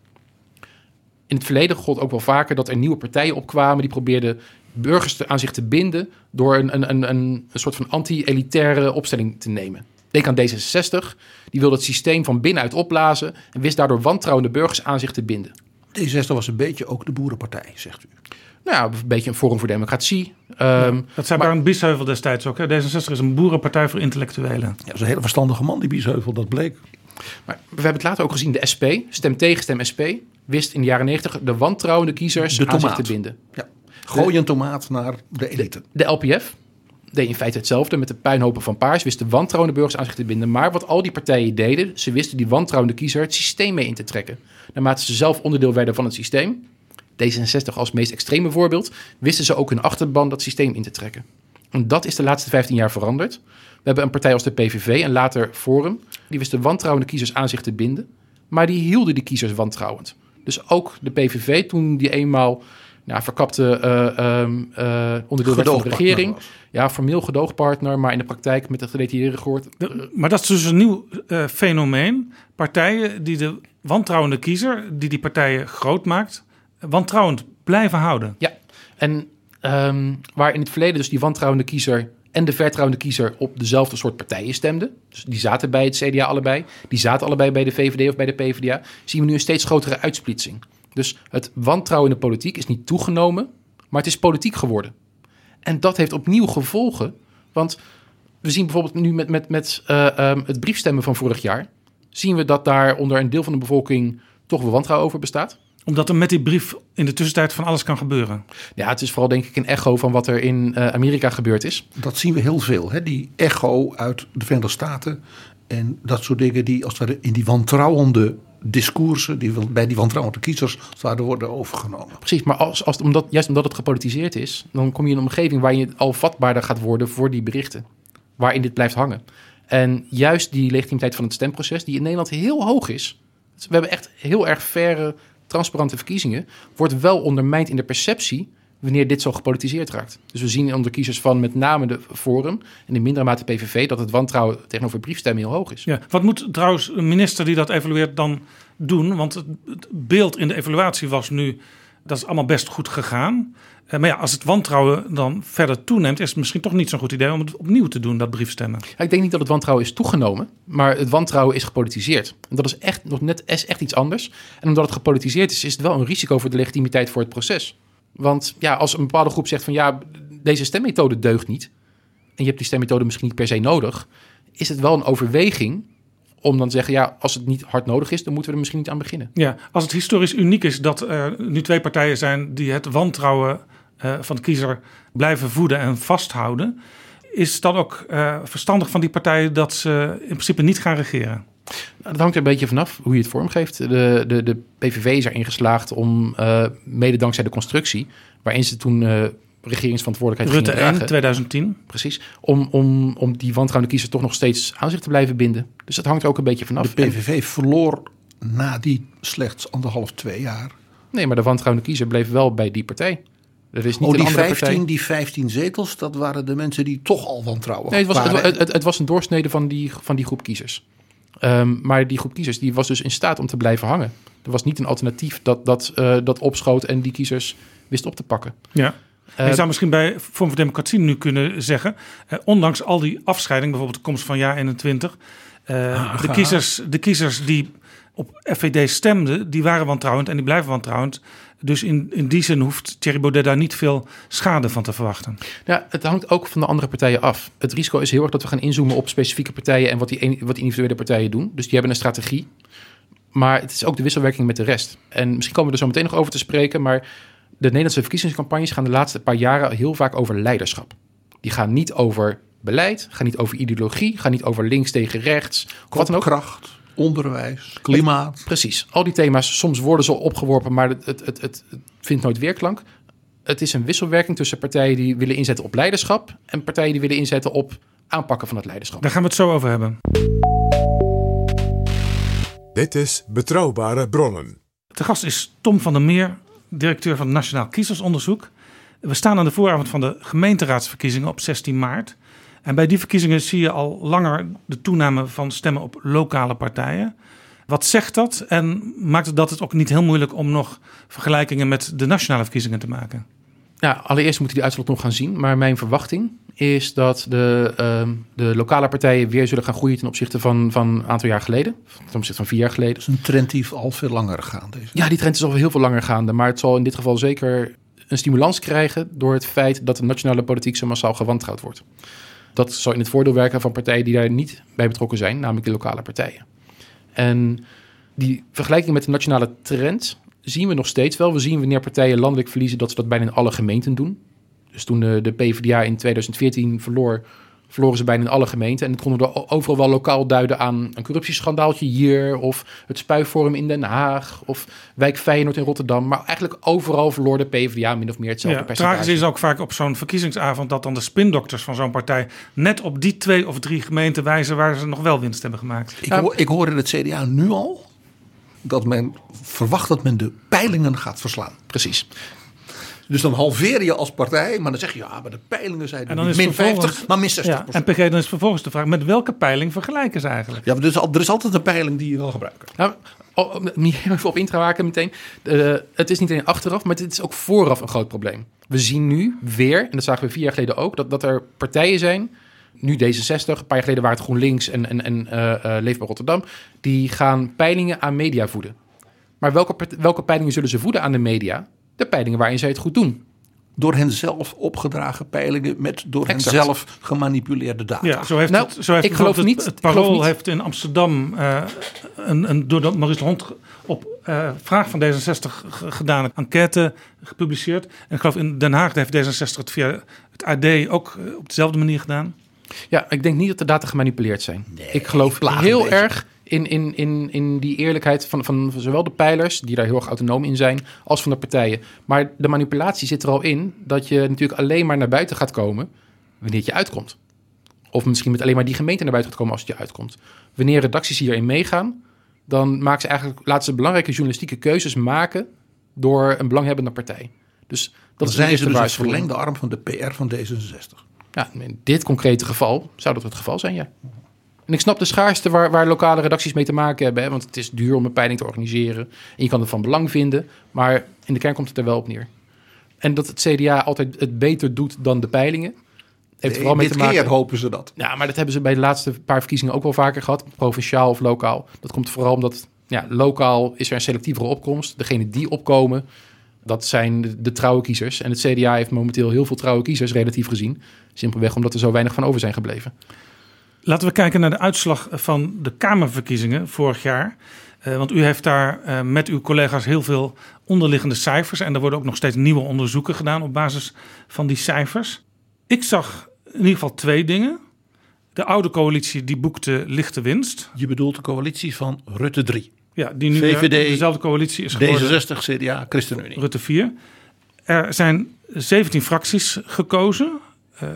In het verleden gold ook wel vaker dat er nieuwe partijen opkwamen die probeerden burgers te, aan zich te binden door een, een, een, een soort van anti-elitaire opstelling te nemen. Denk aan D zesenzestig, die wilde het systeem van binnenuit opblazen en wist daardoor wantrouwende burgers aan zich te binden. D zesenzestig was een beetje ook de boerenpartij, zegt u. Nou, ja, een beetje een Forum voor Democratie. Um, dat zei Barend Biesheuvel destijds ook. Hè? D zesenzestig is een boerenpartij voor intellectuelen. Ja, dat is een hele verstandige man, die Biesheuvel, dat bleek. Maar we hebben het later ook gezien, de S P, stem tegen, stem S P, wist in de jaren negentig de wantrouwende kiezers de aan zich tomaat. te binden. Ja. Gooi een tomaat naar de elite. De, de L P F deed in feite hetzelfde met de puinhopen van Paars, wisten wantrouwende burgers aan zich te binden. Maar wat al die partijen deden, ze wisten die wantrouwende kiezer het systeem mee in te trekken. Naarmate ze zelf onderdeel werden van het systeem, D zesenzestig als meest extreme voorbeeld, wisten ze ook hun achterban dat systeem in te trekken. En dat is de laatste vijftien jaar veranderd. We hebben een partij als de P V V en later Forum, die wisten wantrouwende kiezers aan zich te binden, maar die hielden die kiezers wantrouwend. Dus ook de P V V, toen die eenmaal nou, verkapte uh, um, uh, onderdeel werd van de regering. Was. Ja, formeel gedoogpartner, maar in de praktijk met het gedetailleerde gehoord. Maar dat is dus een nieuw uh, fenomeen. Partijen die de wantrouwende kiezer, die die partijen groot maakt, wantrouwend blijven houden. Ja, en um, waar in het verleden dus die wantrouwende kiezer en de vertrouwende kiezer op dezelfde soort partijen stemden. Dus die zaten bij het C D A allebei. Die zaten allebei bij de V V D of bij de P V D A. Zien we nu een steeds grotere uitsplitsing. Dus het wantrouwen in de politiek is niet toegenomen, maar het is politiek geworden. En dat heeft opnieuw gevolgen. Want we zien bijvoorbeeld nu met, met, met uh, um, het briefstemmen van vorig jaar, zien we dat daar onder een deel van de bevolking toch wel wantrouwen over bestaat. Omdat er met die brief in de tussentijd van alles kan gebeuren. Ja, het is vooral denk ik een echo van wat er in uh, Amerika gebeurd is. Dat zien we heel veel. Hè? Die echo uit de Verenigde Staten en dat soort dingen die als het ware in die wantrouwende discoursen, die bij die wantrouwende kiezers zouden worden overgenomen. Precies, maar als, als, omdat, juist omdat het gepolitiseerd is, dan kom je in een omgeving waar je al vatbaarder gaat worden voor die berichten. Waarin dit blijft hangen. En juist die legitimiteit van het stemproces, die in Nederland heel hoog is. We hebben echt heel erg faire, transparante verkiezingen. Wordt wel ondermijnd in de perceptie wanneer dit zo gepolitiseerd raakt. Dus we zien onder kiezers van met name de Forum en in mindere mate P V V dat het wantrouwen tegenover briefstemmen heel hoog is. Ja, wat moet trouwens een minister die dat evalueert dan doen? Want het, het beeld in de evaluatie was nu, dat is allemaal best goed gegaan. Uh, maar ja, als het wantrouwen dan verder toeneemt, is het misschien toch niet zo'n goed idee om het opnieuw te doen, dat briefstemmen. Ja, ik denk niet dat het wantrouwen is toegenomen, maar het wantrouwen is gepolitiseerd. En dat is echt nog net is echt iets anders. En omdat het gepolitiseerd is, is het wel een risico voor de legitimiteit voor het proces. Want ja, als een bepaalde groep zegt van ja, deze stemmethode deugt niet, en je hebt die stemmethode misschien niet per se nodig, is het wel een overweging om dan te zeggen, ja, als het niet hard nodig is, dan moeten we er misschien niet aan beginnen. Ja, als het historisch uniek is dat er nu twee partijen zijn die het wantrouwen uh, van de kiezer blijven voeden en vasthouden, is het dan ook uh, verstandig van die partijen dat ze in principe niet gaan regeren? Nou, dat hangt er een beetje vanaf hoe je het vormgeeft. De, de, de P V V is erin geslaagd om, uh, mede dankzij de constructie, waarin ze toen uh, regeringsverantwoordelijkheid Rutte gingen dragen. twintig tien. Precies. Om, om, om die wantrouwende kiezer toch nog steeds aan zich te blijven binden. Dus dat hangt er ook een beetje vanaf. De P V V verloor na die slechts anderhalf, twee jaar. Nee, maar de wantrouwende kiezer bleef wel bij die partij. Er is niet oh, een die andere vijftien, partij. die vijftien zetels, dat waren de mensen die toch al wantrouwen Nee, het was, waren. het, het, het was een doorsnede van die, van die groep kiezers. Um, maar die groep kiezers die was dus in staat om te blijven hangen. Er was niet een alternatief dat, dat, uh, dat opschoot en die kiezers wist op te pakken. Ja. Uh, je zou misschien bij Forum voor Democratie nu kunnen zeggen, uh, ondanks al die afscheiding, bijvoorbeeld de komst van jaar eenentwintig, uh, ah, de, kiezers, de kiezers die op F V D stemden, die waren wantrouwend en die blijven wantrouwend. Dus in, in die zin hoeft Thierry Baudet daar niet veel schade van te verwachten. Ja, het hangt ook van de andere partijen af. Het risico is heel erg dat we gaan inzoomen op specifieke partijen en wat die, wat die individuele partijen doen. Dus die hebben een strategie. Maar het is ook de wisselwerking met de rest. En misschien komen we er zo meteen nog over te spreken, maar de Nederlandse verkiezingscampagnes gaan de laatste paar jaren heel vaak over leiderschap. Die gaan niet over beleid, gaan niet over ideologie, gaan niet over links tegen rechts. Of wat dan ook. Kracht, onderwijs, klimaat. Precies. Al die thema's, soms worden ze opgeworpen, maar het, het, het, het vindt nooit weerklank. Het is een wisselwerking tussen partijen die willen inzetten op leiderschap en partijen die willen inzetten op aanpakken van het leiderschap. Daar gaan we het zo over hebben. Dit is Betrouwbare Bronnen. De gast is Tom van der Meer, directeur van het Nationaal Kiezersonderzoek. We staan aan de vooravond van de gemeenteraadsverkiezingen op zestien maart. En bij die verkiezingen zie je al langer de toename van stemmen op lokale partijen. Wat zegt dat en maakt het dat het ook niet heel moeilijk om nog vergelijkingen met de nationale verkiezingen te maken? Ja, allereerst moeten die uitslag nog gaan zien. Maar mijn verwachting is dat de, uh, de lokale partijen weer zullen gaan groeien ten opzichte van, van een aantal jaar geleden. Ten opzichte van vier jaar geleden. Dat is een trend die al veel langer gaande is. Ja, die trend is al heel veel langer gaande. Maar het zal in dit geval zeker een stimulans krijgen door het feit dat de nationale politiek zo massaal gewantrouwd wordt. Dat zal in het voordeel werken van partijen die daar niet bij betrokken zijn, namelijk de lokale partijen. En die vergelijking met de nationale trend zien we nog steeds wel. We zien wanneer partijen landelijk verliezen dat ze dat bijna in alle gemeenten doen. Dus toen de, de PvdA in tweeduizend veertien verloor, verloren ze bijna in alle gemeenten. En dat konden we overal wel lokaal duiden aan een corruptieschandaaltje hier, of het Spuiforum in Den Haag, of Wijk Feyenoord in Rotterdam. Maar eigenlijk overal verloor de PvdA min of meer hetzelfde Ja, percentage. tragisch is ook vaak op zo'n verkiezingsavond dat dan de spindokters van zo'n partij net op die twee of drie gemeenten wijzen waar ze nog wel winst hebben gemaakt. Ik, hoor, ik hoor in het C D A nu al dat men verwacht dat men de peilingen gaat verslaan. Precies. Dus dan halveer je als partij, maar dan zeg je ja, maar de peilingen zijn En dan niet is min vervolgens- vijftig, maar min zestig Ja, en procent. P G, dan is vervolgens de vraag, met welke peiling vergelijken ze eigenlijk? Ja, maar er is, al, er is altijd een peiling die je wil gebruiken. Nou, oh, om niet even op in te raken meteen. Uh, het is niet alleen achteraf, maar het is ook vooraf een groot probleem. We zien nu weer, en dat zagen we vier jaar geleden ook, dat, dat er partijen zijn, nu D zesenzestig, een paar jaar geleden waren het GroenLinks en, en, en uh, uh, Leefbaar Rotterdam, die gaan peilingen aan media voeden. Maar welke, part- welke peilingen zullen ze voeden aan de media? De peilingen waarin zij het goed doen. Door hen zelf opgedragen peilingen met door hen Exact. zelf gemanipuleerde data. Ja, zo heeft Nou, het, zo heeft ik geloof bijvoorbeeld niet- Het, het ik geloof Parool niet. heeft in Amsterdam uh, een, een door de Maurice de Hond ge- op uh, vraag van D zesenzestig g- gedaan enquête gepubliceerd. En ik geloof in Den Haag heeft D zesenzestig het via het A D ook uh, op dezelfde manier gedaan. Ja, ik denk niet dat de data gemanipuleerd zijn. Nee, ik geloof plagen heel deze. erg in, in, in, in die eerlijkheid van, van zowel de peilers, die daar heel erg autonoom in zijn, als van de partijen. Maar de manipulatie zit er al in dat je natuurlijk alleen maar naar buiten gaat komen wanneer het je uitkomt. Of misschien met alleen maar die gemeente naar buiten gaat komen als het je uitkomt. Wanneer redacties hierin meegaan, dan maken ze eigenlijk, laten ze belangrijke journalistieke keuzes maken door een belanghebbende partij. Dus dat Dan is de zijn ze eerste dus een waarschuwing. verlengde arm van de P R van D zesenzestig. Ja, in dit concrete geval zou dat het geval zijn, ja. En ik snap de schaarste waar, waar lokale redacties mee te maken hebben. Hè, want het is duur om een peiling te organiseren. En je kan het van belang vinden. Maar in de kern komt het er wel op neer. En dat het C D A altijd het beter doet dan de peilingen. Heeft vooral mee Dit te maken. keer hopen ze dat. Ja, maar dat hebben ze bij de laatste paar verkiezingen ook wel vaker gehad. Provinciaal of lokaal. Dat komt vooral omdat ja, lokaal is er een selectievere opkomst. Degenen die opkomen, dat zijn de, de trouwe kiezers. En het C D A heeft momenteel heel veel trouwe kiezers, relatief gezien. Simpelweg omdat er zo weinig van over zijn gebleven. Laten we kijken naar de uitslag van de Kamerverkiezingen vorig jaar. Uh, want u heeft daar uh, met uw collega's heel veel onderliggende cijfers. En er worden ook nog steeds nieuwe onderzoeken gedaan op basis van die cijfers. Ik zag in ieder geval twee dingen. De oude coalitie die boekte lichte winst. Je bedoelt de coalitie van Rutte drie. Ja, die nu V V D, weer dezelfde coalitie is D geworden. zesenzestig, C D A, ChristenUnie. Rutte vier. Er zijn zeventien fracties gekozen. Uh,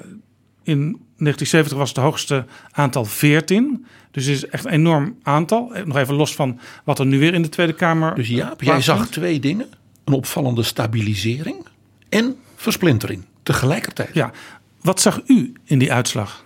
in negentien zeventig was het hoogste aantal veertien. Dus het is echt een enorm aantal. Nog even los van wat er nu weer in de Tweede Kamer Dus Jaap, jij plaatsvindt. zag twee dingen. Een opvallende stabilisering en versplintering tegelijkertijd. Ja, wat zag u in die uitslag?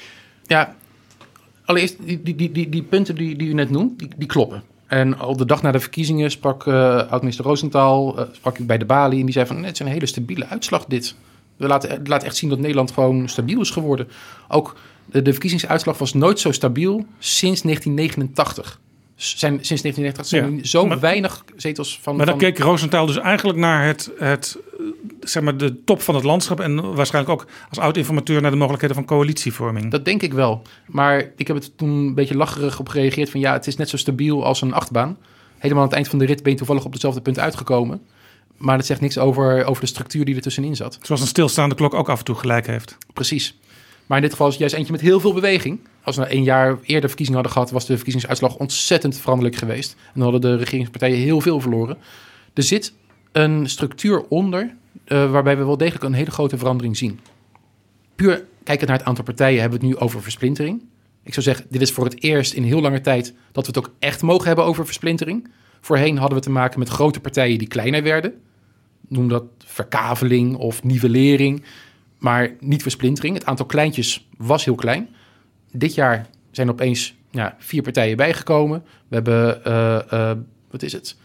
Ja, allereerst die, die, die, die, die punten die, die u net noemt, die, die kloppen. En op de dag na de verkiezingen sprak uh, oud-minister Rosenthal, uh, sprak ik bij de balie en die zei van, nee, het is een hele stabiele uitslag dit. We laten, het laat echt zien dat Nederland gewoon stabiel is geworden. Ook de, de verkiezingsuitslag was nooit zo stabiel sinds negentien negenentachtig. Zijn, sinds negentien negenentachtig zijn Ja, er zo maar- weinig zetels van... Maar dan van, keek Rosenthal dus eigenlijk naar het, het, uh, zeg maar de top van het landschap. En waarschijnlijk ook als oud-informateur naar de mogelijkheden van coalitievorming. Dat denk ik wel. Maar ik heb het toen een beetje lacherig op gereageerd van ja, het is net zo stabiel als een achtbaan. Helemaal aan het eind van de rit ben je toevallig op hetzelfde punt uitgekomen. Maar dat zegt niks over, over de structuur die er tussenin zat. Zoals een stilstaande klok ook af en toe gelijk heeft. Precies. Maar in dit geval is het juist eentje met heel veel beweging. Als we een jaar eerder verkiezingen hadden gehad, was de verkiezingsuitslag ontzettend veranderlijk geweest. En dan hadden de regeringspartijen heel veel verloren. Er zit een structuur onder, uh, waarbij we wel degelijk een hele grote verandering zien. Puur kijkend naar het aantal partijen hebben we het nu over versplintering. Ik zou zeggen, dit is voor het eerst in heel lange tijd dat we het ook echt mogen hebben over versplintering. Voorheen hadden we te maken met grote partijen die kleiner werden. Noem dat verkaveling of nivellering. maar niet versplintering. Het aantal kleintjes was heel klein. Dit jaar zijn er opeens ja, vier partijen bijgekomen. We hebben, uh, uh, wat is het?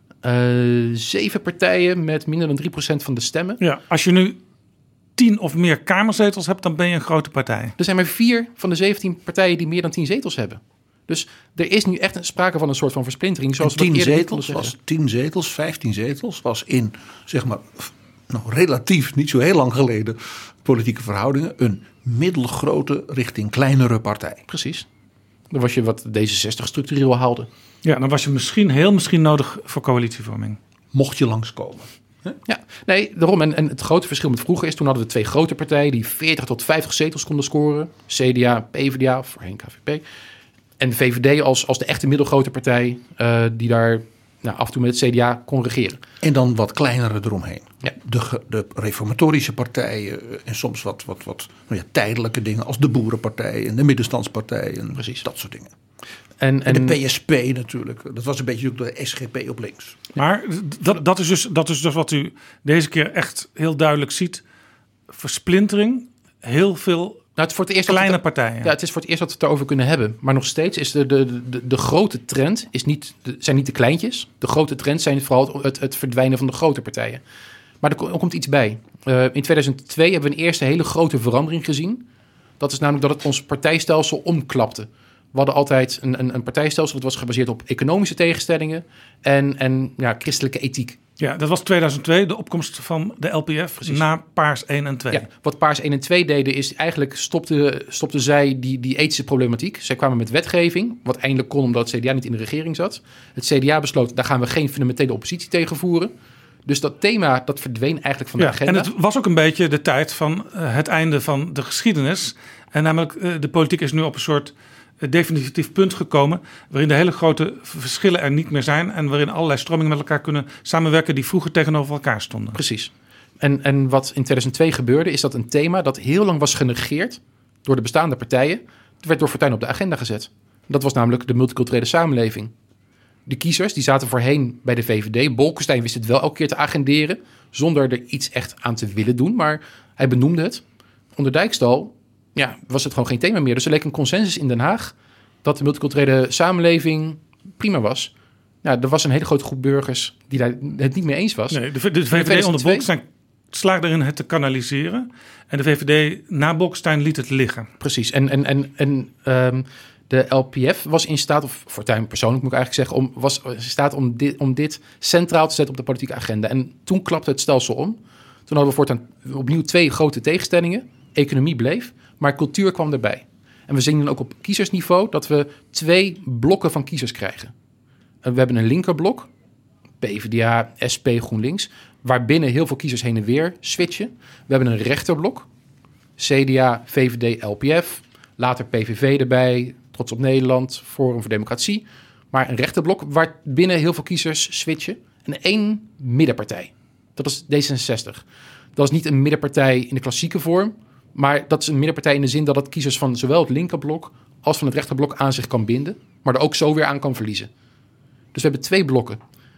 Uh, zeven partijen met minder dan drie procent van de stemmen. Ja, als je nu tien of meer kamerzetels hebt, dan ben je een grote partij. Er zijn maar vier van de zeventien partijen die meer dan tien zetels hebben. Dus er is nu echt een sprake van een soort van versplintering. Zoals tien eerder zetels was tien zetels, vijftien zetels was in, zeg maar, nou, relatief niet zo heel lang geleden politieke verhoudingen een middelgrote richting kleinere partij. Precies. Dan was je wat D zesenzestig structureel haalde. Ja, dan was je misschien heel misschien nodig voor coalitievorming. Mocht je langskomen. Ja, nee, daarom. En, en het grote verschil met vroeger is, toen hadden we twee grote partijen die veertig tot vijftig zetels konden scoren. C D A, P v d A, voorheen K V P. En de V V D als, als de echte middelgrote partij uh, die daar nou, af en toe met het C D A kon regeren. En dan wat kleinere eromheen. Ja. De, de reformatorische partijen en soms wat, wat, wat nou ja, tijdelijke dingen als de Boerenpartij en de Middenstandspartij en Precies. dat soort dingen. En, En, en de P S P natuurlijk. Dat was een beetje ook de S G P op links. Maar dat, dat, is dus, dat is dus wat u deze keer echt heel duidelijk ziet. Versplintering, heel veel nou, het is voor het eerst kleine dat we het, partijen. Ja, het is voor het eerst dat we het erover kunnen hebben. Maar nog steeds is de, de, de, de grote trend is niet, de, zijn niet de kleintjes. De grote trend zijn vooral het, het verdwijnen van de grote partijen. Maar er, er komt iets bij. Uh, in tweeduizend twee hebben we een eerste hele grote verandering gezien. Dat is namelijk dat het ons partijstelsel omklapte. We hadden altijd een, een, een partijstelsel dat was gebaseerd op economische tegenstellingen en, en ja, christelijke ethiek. Ja, dat was tweeduizend twee, de opkomst van de L P F. Precies. Na Paars één en twee. Ja, wat Paars één en twee deden is eigenlijk stopte, stopte zij die, die ethische problematiek. Zij kwamen met wetgeving, wat eindelijk kon omdat het C D A niet in de regering zat. Het C D A besloot, daar gaan we geen fundamentele oppositie tegen voeren. Dus dat thema, dat verdween eigenlijk van de ja, agenda. En het was ook een beetje de tijd van uh, het einde van de geschiedenis. En namelijk, uh, de politiek is nu op een soort uh, definitief punt gekomen, waarin de hele grote verschillen er niet meer zijn en waarin allerlei stromingen met elkaar kunnen samenwerken die vroeger tegenover elkaar stonden. Precies. En, en wat in tweeduizend twee gebeurde, is dat een thema dat heel lang was genegeerd door de bestaande partijen, het werd door Fortuyn op de agenda gezet. Dat was namelijk de multiculturele samenleving. De kiezers die zaten voorheen bij de V V D. Bolkestein wist het wel elke keer te agenderen, zonder er iets echt aan te willen doen. Maar hij benoemde het. Onder Dijkstal ja, was het gewoon geen thema meer. Dus er leek een consensus in Den Haag dat de multiculturele samenleving prima was. Nou, er was een hele grote groep burgers die daar het niet mee eens was. Nee, de, de V V D onder Bolkestein slaagde erin het te kanaliseren. En de V V D na Bolkestein liet het liggen. Precies. En, en, en, en um, de L P F was in staat, of Fortuyn persoonlijk moet ik eigenlijk zeggen, om, was in staat om dit, om dit centraal te zetten op de politieke agenda. En toen klapte het stelsel om. Toen hadden we voortaan opnieuw twee grote tegenstellingen. Economie bleef, maar cultuur kwam erbij. En we zien dan ook op kiezersniveau dat we twee blokken van kiezers krijgen. We hebben een linkerblok, P v d A, S P, GroenLinks, waarbinnen heel veel kiezers heen en weer switchen. We hebben een rechterblok, C D A, V V D, L P F, later P V V erbij, Trots op Nederland, Forum voor Democratie. Maar een rechterblok waarbinnen heel veel kiezers switchen. En één middenpartij, dat is D zesenzestig. Dat is niet een middenpartij in de klassieke vorm, maar dat is een middenpartij in de zin dat het kiezers van zowel het linkerblok als van het rechterblok aan zich kan binden, maar er ook zo weer aan kan verliezen. Dus we hebben twee blokken.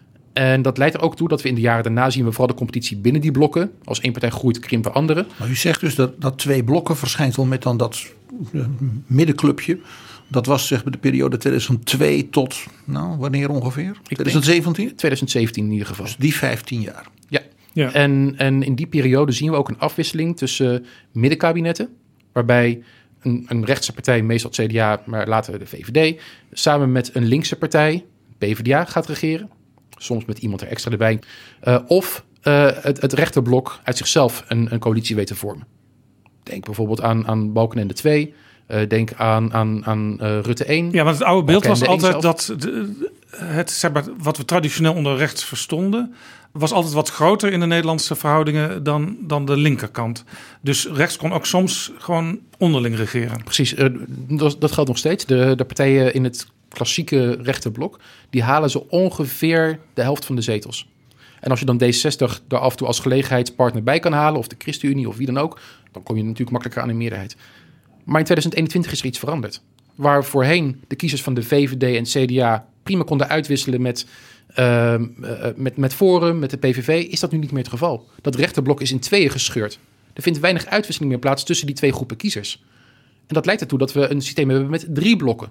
En dat leidt er ook toe dat we in de jaren daarna zien we vooral de competitie binnen die blokken. Als één partij groeit, krimpen anderen. Maar u zegt dus dat, dat twee blokken verschijnsel met dan dat uh, middenclubje. Dat was zeg maar de periode tweeduizend twee tot, nou wanneer ongeveer? twintig zeventien? twintig zeventien in ieder geval. Dus die vijftien jaar. Ja, ja. En, en in die periode zien we ook een afwisseling tussen uh, middenkabinetten. Waarbij een, een rechtse partij, meestal het C D A, maar later de V V D, samen met een linkse partij, P v d A, gaat regeren. Soms met iemand er extra erbij. Uh, of uh, het, het rechterblok uit zichzelf een, een coalitie weet te vormen. Denk bijvoorbeeld aan, aan Balkenende twee. Uh, denk aan, aan, aan uh, Rutte één. Ja, want het oude beeld was altijd zelf. dat de, het, zeg maar, wat we traditioneel onder rechts verstonden, was altijd wat groter in de Nederlandse verhoudingen dan, dan de linkerkant. Dus rechts kon ook soms gewoon onderling regeren. Precies, uh, dat, dat geldt nog steeds. De, de partijen in het klassieke rechterblok, die halen zo ongeveer de helft van de zetels. En als je dan D zesenzestig er af en toe als gelegenheidspartner bij kan halen, of de ChristenUnie of wie dan ook, dan kom je natuurlijk makkelijker aan een meerderheid. Maar in twintig eenentwintig is er iets veranderd. Waar voorheen de kiezers van de V V D en C D A prima konden uitwisselen met, uh, uh, met, met Forum, met de P V V, is dat nu niet meer het geval. Dat rechterblok is in tweeën gescheurd. Er vindt weinig uitwisseling meer plaats tussen die twee groepen kiezers. En dat leidt ertoe dat we een systeem hebben met drie blokken.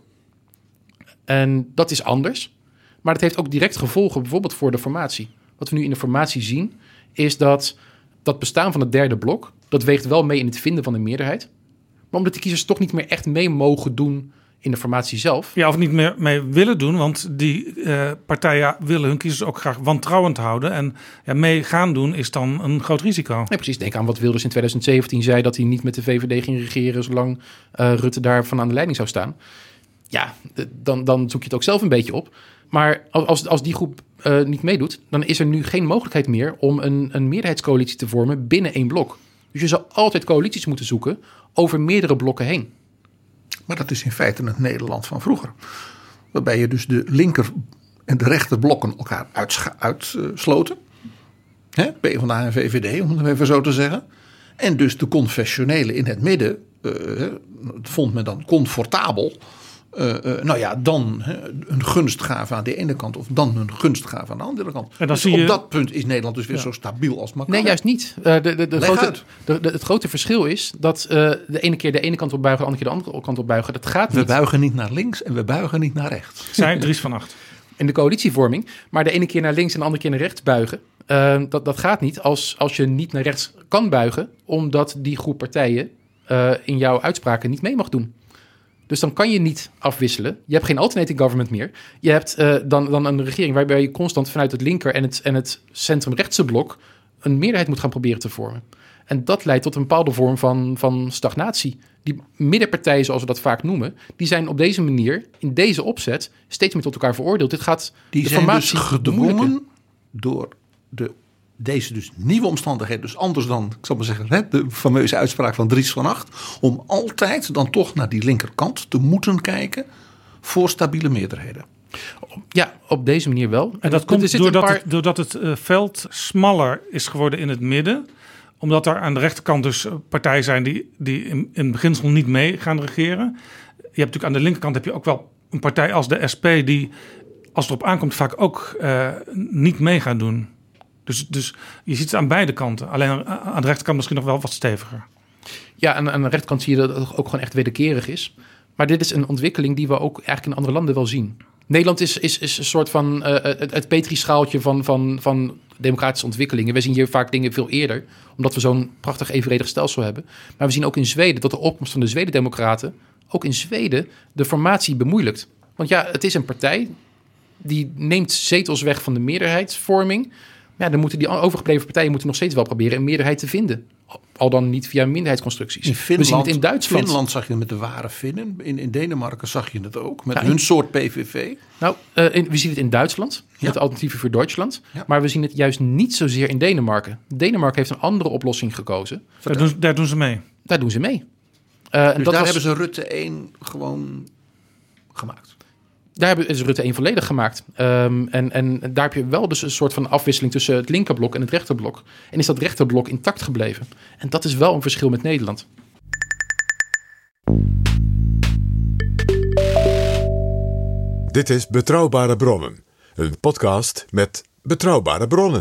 En dat is anders. Maar dat heeft ook direct gevolgen bijvoorbeeld voor de formatie. Wat we nu in de formatie zien, is dat dat bestaan van het derde blok, dat weegt wel mee in het vinden van een meerderheid. Maar omdat de kiezers toch niet meer echt mee mogen doen in de formatie zelf. Ja, of niet meer mee willen doen, want die uh, partijen willen hun kiezers ook graag wantrouwend houden. En ja, mee gaan doen is dan een groot risico. Ja, precies. Denk aan wat Wilders in twintig zeventien zei, dat hij niet met de V V D ging regeren zolang uh, Rutte daarvan aan de leiding zou staan. Ja, dan, dan zoek je het ook zelf een beetje op. Maar als, als die groep uh, niet meedoet, dan is er nu geen mogelijkheid meer om een, een meerderheidscoalitie te vormen binnen één blok. Dus je zou altijd coalities moeten zoeken over meerdere blokken heen. Maar dat is in feite het Nederland van vroeger. Waarbij je dus de linker en de rechterblokken elkaar uitsloten. Hè, PvdA en V V D, om het even zo te zeggen. En dus de confessionelen in het midden, uh, vond men dan comfortabel. Uh, uh, nou ja, dan uh, een gunst gaven aan de ene kant of dan een gunst gaven aan de andere kant. En dan dus zie je... Op dat punt is Nederland dus weer ja. zo stabiel als maar kan. Nee, juist niet. Uh, de, de, de grote, de, de, het grote verschil is dat uh, de ene keer de ene kant op buigen, de andere keer de andere kant op buigen. Dat gaat we niet. buigen niet naar links en we buigen niet naar rechts. Zijn Dries van Acht. In de coalitievorming, maar de ene keer naar links en de andere keer naar rechts buigen. Uh, dat, dat gaat niet als, als je niet naar rechts kan buigen, omdat die groep partijen uh, in jouw uitspraken niet mee mag doen. Dus dan kan je niet afwisselen. Je hebt geen alternating government meer. Je hebt uh, dan, dan een regering waarbij je constant vanuit het linker en het, en het centrumrechtse blok een meerderheid moet gaan proberen te vormen. En dat leidt tot een bepaalde vorm van, van stagnatie. Die middenpartijen, zoals we dat vaak noemen, die zijn op deze manier, in deze opzet, steeds meer tot elkaar veroordeeld. Dit gaat die de zijn formatie dus gedwongen door de, deze dus nieuwe omstandigheden, dus anders dan, ik zal maar zeggen, de fameuze uitspraak van Dries van Acht, om altijd dan toch naar die linkerkant te moeten kijken voor stabiele meerderheden. Ja, op deze manier wel. En dat komt doordat, paar... het, doordat het uh, veld smaller is geworden in het midden. Omdat er aan de rechterkant dus partijen zijn die, die in, in beginsel niet mee gaan regeren. Je hebt natuurlijk aan de linkerkant heb je ook wel een partij als de S P die, als het erop aankomt, vaak ook uh, niet mee gaat doen. Dus, dus je ziet het aan beide kanten. Alleen aan de rechterkant misschien nog wel wat steviger. Ja, aan, aan de rechterkant zie je dat het ook gewoon echt wederkerig is. Maar dit is een ontwikkeling die we ook eigenlijk in andere landen wel zien. Nederland is, is, is een soort van uh, het, het Petri-schaaltje van, van, van democratische ontwikkelingen. We zien hier vaak dingen veel eerder, omdat we zo'n prachtig evenredig stelsel hebben. Maar we zien ook in Zweden dat de opkomst van de Zweden-democraten ook in Zweden de formatie bemoeilijkt. Want ja, het is een partij die neemt zetels weg van de meerderheidsvorming. Ja, dan moeten die overgebleven partijen moeten nog steeds wel proberen een meerderheid te vinden. Al dan niet via minderheidsconstructies. In Finland, we zien het in Duitsland. Finland zag je het met de ware Finnen. In, in Denemarken zag je het ook met ja, hun in, soort P V V. Nou, uh, in, we zien het in Duitsland. Ja. Met Alternatieven voor Duitsland. Ja. Maar we zien het juist niet zozeer in Denemarken. Denemarken heeft een andere oplossing gekozen. Daar doen, daar doen ze mee. Daar doen ze mee. Uh, dus en dat daar was, hebben ze Rutte één gewoon gemaakt. Daar hebben ze Rutte één volledig gemaakt. Um, en, en daar heb je wel dus een soort van afwisseling tussen het linkerblok en het rechterblok. En is dat rechterblok intact gebleven. En dat is wel een verschil met Nederland. Dit is Betrouwbare Bronnen. Een podcast met betrouwbare bronnen.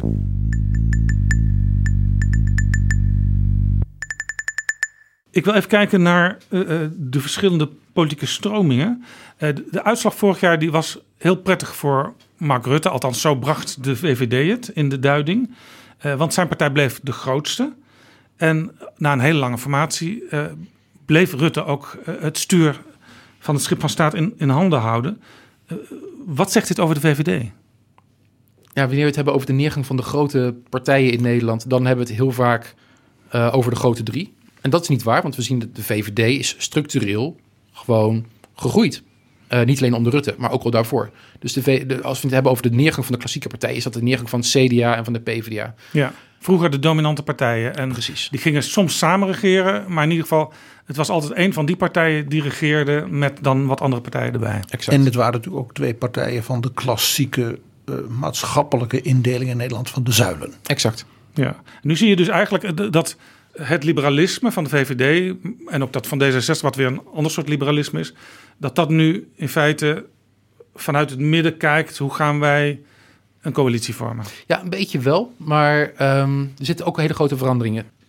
Ik wil even kijken naar uh, de verschillende politieke stromingen. Uh, de, de uitslag vorig jaar die was heel prettig voor Mark Rutte. Althans, zo bracht de V V D het in de duiding. Uh, want zijn partij bleef de grootste. En na een hele lange formatie uh, bleef Rutte ook uh, het stuur van het schip van staat in, in handen houden. Uh, wat zegt dit over de V V D? Ja, wanneer we het hebben over de neergang van de grote partijen in Nederland, dan hebben we het heel vaak uh, over de grote drie. En dat is niet waar, want we zien dat de V V D is structureel gewoon gegroeid. Uh, niet alleen onder Rutte, maar ook al daarvoor. Dus de v- de, als we het hebben over de neergang van de klassieke partijen, is dat de neergang van het C D A en van de PvdA. Ja, vroeger de dominante partijen. En precies. Die gingen soms samen regeren, maar in ieder geval, het was altijd een van die partijen die regeerde met dan wat andere partijen erbij. Exact. En het waren natuurlijk ook twee partijen van de klassieke uh, maatschappelijke indeling in Nederland van de zuilen. Exact. Ja, nu zie je dus eigenlijk dat het liberalisme van de V V D en ook dat van D zesenzestig, wat weer een ander soort liberalisme is, dat dat nu in feite vanuit het midden kijkt, hoe gaan wij een coalitie vormen? Ja, een beetje wel, maar um, er zitten ook hele grote veranderingen.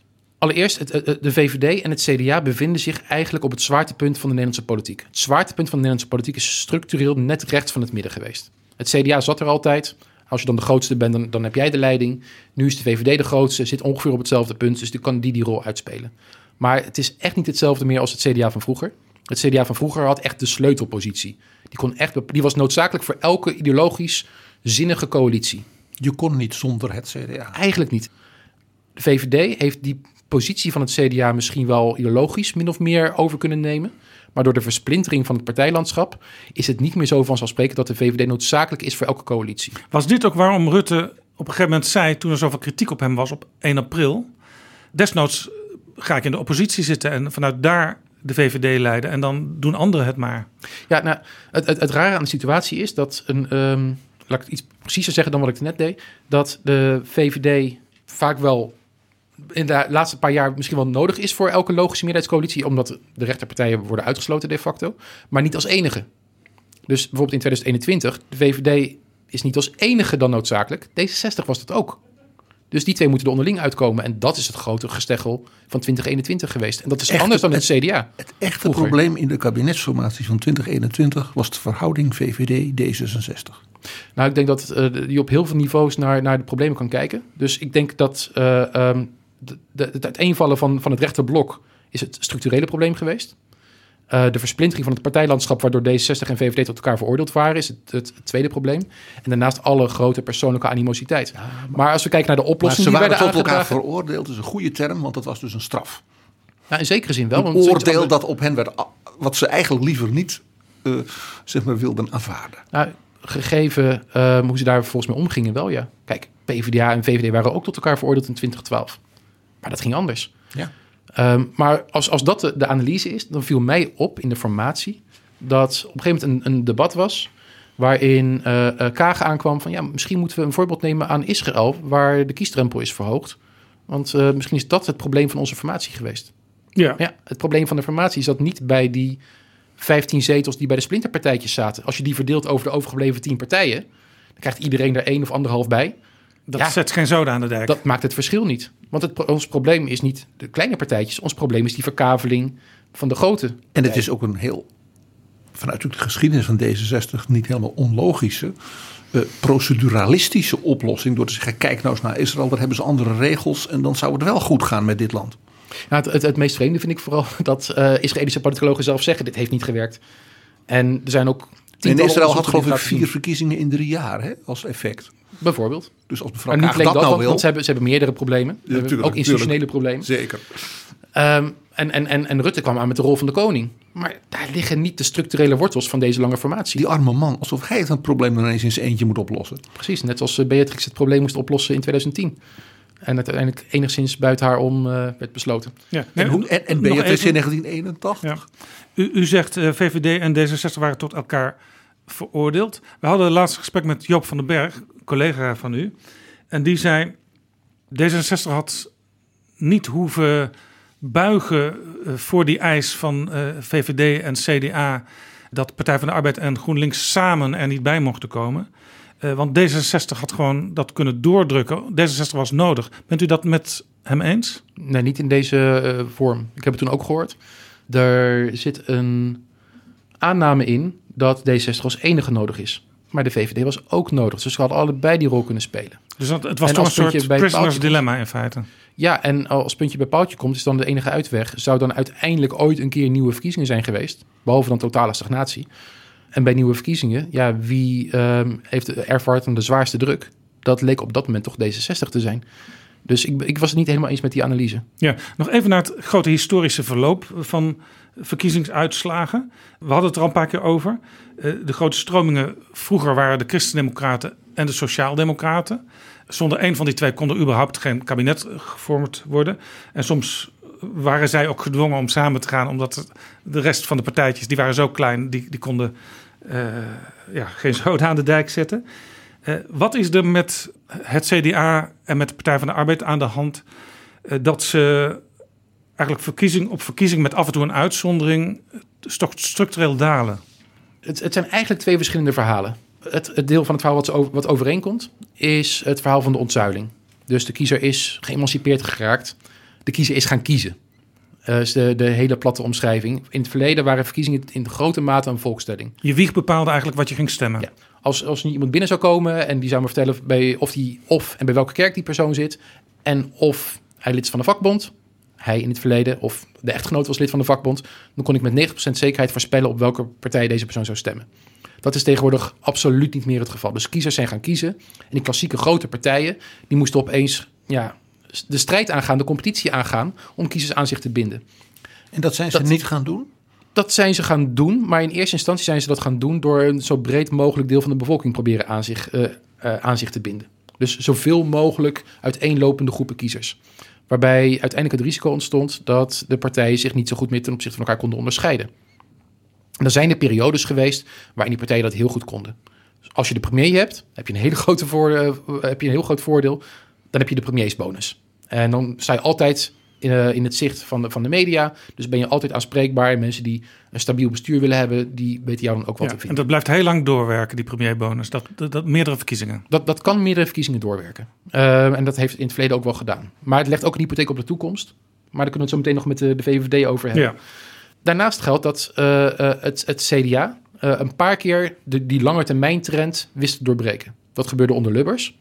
allereerst, het, het, de V V D en het C D A bevinden zich eigenlijk op het zwaartepunt van de Nederlandse politiek. Het zwaartepunt van de Nederlandse politiek is structureel net rechts van het midden geweest. Het C D A zat er altijd. Als je dan de grootste bent, dan, dan heb jij de leiding. Nu is de V V D de grootste, zit ongeveer op hetzelfde punt. Dus die kan die die rol uitspelen. Maar het is echt niet hetzelfde meer als het C D A van vroeger. Het C D A van vroeger had echt de sleutelpositie. Die, kon echt, die was noodzakelijk voor elke ideologisch zinnige coalitie. Je kon niet zonder het C D A. Eigenlijk niet. De V V D heeft die positie van het C D A misschien wel ideologisch min of meer over kunnen nemen. Maar door de versplintering van het partijlandschap is het niet meer zo vanzelfsprekend dat de V V D noodzakelijk is voor elke coalitie. Was dit ook waarom Rutte op een gegeven moment zei, toen er zoveel kritiek op hem was op één april... desnoods ga ik in de oppositie zitten en vanuit daar de V V D leiden en dan doen anderen het maar. Ja, nou, het, het, het rare aan de situatie is dat, een, um, laat ik het iets preciezer zeggen dan wat ik net deed, dat de V V D vaak wel in de laatste paar jaar misschien wel nodig is voor elke logische meerderheidscoalitie, omdat de rechterpartijen worden uitgesloten de facto, maar niet als enige. Dus bijvoorbeeld in twintig eenentwintig, de V V D is niet als enige dan noodzakelijk. D zesenzestig was dat ook. Dus die twee moeten er onderling uitkomen. En dat is het grote gesteggel van twintig eenentwintig geweest. En dat is Echt, anders dan het, het C D A. Het echte vroeger. probleem in de kabinetsformatie van twintig eenentwintig was de verhouding V V D D zesenzestig. Nou, ik denk dat uh, je op heel veel niveaus naar, naar de problemen kan kijken. Dus ik denk dat uh, um, de, de, het uiteenvallen van, van het rechterblok is het structurele probleem geweest. Uh, de versplintering van het partijlandschap, waardoor D zesenzestig en V V D tot elkaar veroordeeld waren, is het, het, het tweede probleem. En daarnaast alle grote persoonlijke animositeit. Ja, maar, maar als we kijken naar de oplossingen die werden aangedragen... ze waren tot elkaar aangedragen, veroordeeld, dat is een goede term, want dat was dus een straf. Ja, in zekere zin wel. Een want oordeel andere... dat op hen werd, wat ze eigenlijk liever niet uh, zeg maar wilden aanvaarden. Nou, gegeven uh, hoe ze daar volgens mij omgingen wel, ja. Kijk, P v d A en V V D waren ook tot elkaar veroordeeld in twintig twaalf. Maar dat ging anders. Ja. Um, maar als, als dat de, de analyse is, dan viel mij op in de formatie dat op een gegeven moment een, een debat was waarin uh, uh, Kaag aankwam van ja, misschien moeten we een voorbeeld nemen aan Israël, waar de kiesdrempel is verhoogd. Want uh, misschien is dat het probleem van onze formatie geweest. Ja. Ja, het probleem van de formatie is dat niet bij die vijftien zetels die bij de splinterpartijtjes zaten. Als je die verdeelt over de overgebleven tien partijen, dan krijgt iedereen er één of anderhalf bij. Dat ja, zet geen zoden aan de dijk. Dat maakt het verschil niet. Want het, ons probleem is niet de kleine partijtjes. Ons probleem is die verkaveling van de grote partijen. En het is ook een heel, vanuit de geschiedenis van D zesenzestig, niet helemaal onlogische, uh, proceduralistische oplossing. Door te zeggen, kijk nou eens naar Israël, daar hebben ze andere regels en dan zou het wel goed gaan met dit land. Nou, het, het, het meest vreemde vind ik vooral dat uh, Israëlische politicologen zelf zeggen, dit heeft niet gewerkt. En er zijn ook... En Israël had geloof ik vier verkiezingen in drie jaar hè, als effect. Bijvoorbeeld. Dus als mevrouw maar Kaag niet dat, dat nou want, wil... want ze hebben, ze hebben meerdere problemen. Ja, tuurlijk, ook institutionele tuurlijk. problemen. Zeker. Um, en, en, en, en Rutte kwam aan met de rol van de koning. Maar daar liggen niet de structurele wortels van deze lange formatie. Die arme man, alsof hij het probleem dan eens in zijn eentje moet oplossen. Precies, net als Beatrix het probleem moest oplossen in twintig tien. En uiteindelijk enigszins buiten haar om uh, werd besloten. Ja. En, hoe, en, en Beatrix in negentien eenentachtig. Ja. U, u zegt uh, V V D en D zesenzestig waren tot elkaar veroordeeld. We hadden het laatste gesprek met Joop van den Berg, collega van u. En die zei, D zesenzestig had niet hoeven buigen uh, voor die eis van uh, V V D en C D A... dat Partij van de Arbeid en GroenLinks samen er niet bij mochten komen. Uh, want D zesenzestig had gewoon dat kunnen doordrukken. D zesenzestig was nodig. Bent u dat met hem eens? Nee, niet in deze uh, vorm. Ik heb het toen ook gehoord. Er zit een aanname in dat D zesenzestig als enige nodig is. Maar de V V D was ook nodig. Dus ze hadden allebei die rol kunnen spelen. Dus dat, het was en toch een soort prisoners paaltje... dilemma in feite. Ja, en als puntje bij paaltje komt, is dan de enige uitweg. Zou dan uiteindelijk ooit een keer nieuwe verkiezingen zijn geweest. Behalve dan totale stagnatie. En bij nieuwe verkiezingen, ja, wie um, heeft ervaart dan de zwaarste druk? Dat leek op dat moment toch D zesenzestig te zijn. Dus ik, ik was het niet helemaal eens met die analyse. Ja, nog even naar het grote historische verloop van verkiezingsuitslagen. We hadden het er al een paar keer over. De grote stromingen vroeger waren de Christendemocraten en de Sociaaldemocraten. Zonder één van die twee kon er überhaupt geen kabinet gevormd worden. En soms waren zij ook gedwongen om samen te gaan, omdat de rest van de partijtjes, die waren zo klein, die, die konden uh, ja, geen zoden aan de dijk zetten. Uh, wat is er met het C D A en met de Partij van de Arbeid aan de hand uh, dat ze eigenlijk verkiezing op verkiezing met af en toe een uitzondering toch structureel dalen? Het, het zijn eigenlijk twee verschillende verhalen. Het, het deel van het verhaal wat, over, wat overeenkomt is het verhaal van de ontzuiling. Dus de kiezer is geëmancipeerd geraakt de kiezer is gaan kiezen. Dat uh, is de, de hele platte omschrijving. In het verleden waren verkiezingen in grote mate een volkstelling. Je wieg bepaalde eigenlijk wat je ging stemmen. Ja. Als, als iemand binnen zou komen en die zou me vertellen bij of, die, of en bij welke kerk die persoon zit... en of hij lid is van de vakbond, hij in het verleden, of de echtgenoot was lid van de vakbond... dan kon ik met negentig procent zekerheid voorspellen op welke partij deze persoon zou stemmen. Dat is tegenwoordig absoluut niet meer het geval. Dus kiezers zijn gaan kiezen. En die klassieke grote partijen, die moesten opeens ja, de strijd aangaan, de competitie aangaan... om kiezers aan zich te binden. En dat zijn ze dat, niet gaan doen? Dat zijn ze gaan doen, maar in eerste instantie zijn ze dat gaan doen... door een zo breed mogelijk deel van de bevolking proberen aan zich, uh, uh, aan zich te binden. Dus zoveel mogelijk uiteenlopende groepen kiezers. Waarbij uiteindelijk het risico ontstond dat de partijen zich niet zo goed meer ten opzichte van elkaar konden onderscheiden. En er zijn er periodes geweest waarin die partijen dat heel goed konden. Dus als je de premier hebt, heb je een, hele grote voor, uh, heb je een heel groot voordeel. Dan heb je de premiersbonus. En dan sta je altijd in, uh, in het zicht van de, van de media. Dus ben je altijd aanspreekbaar. En mensen die een stabiel bestuur willen hebben, die weten jou dan ook wat Ja, te vinden. en dat blijft heel lang doorwerken, die premierbonus. Dat, dat, dat meerdere verkiezingen. Dat, dat kan meerdere verkiezingen doorwerken. Uh, en dat heeft in het verleden ook wel gedaan. Maar het legt ook een hypotheek op de toekomst. Maar daar kunnen we het zo meteen nog met de, de V V D over hebben. Ja. Daarnaast geldt dat uh, uh, het, het C D A uh, een paar keer de, die langetermijntrend wist te doorbreken. Dat gebeurde onder Lubbers.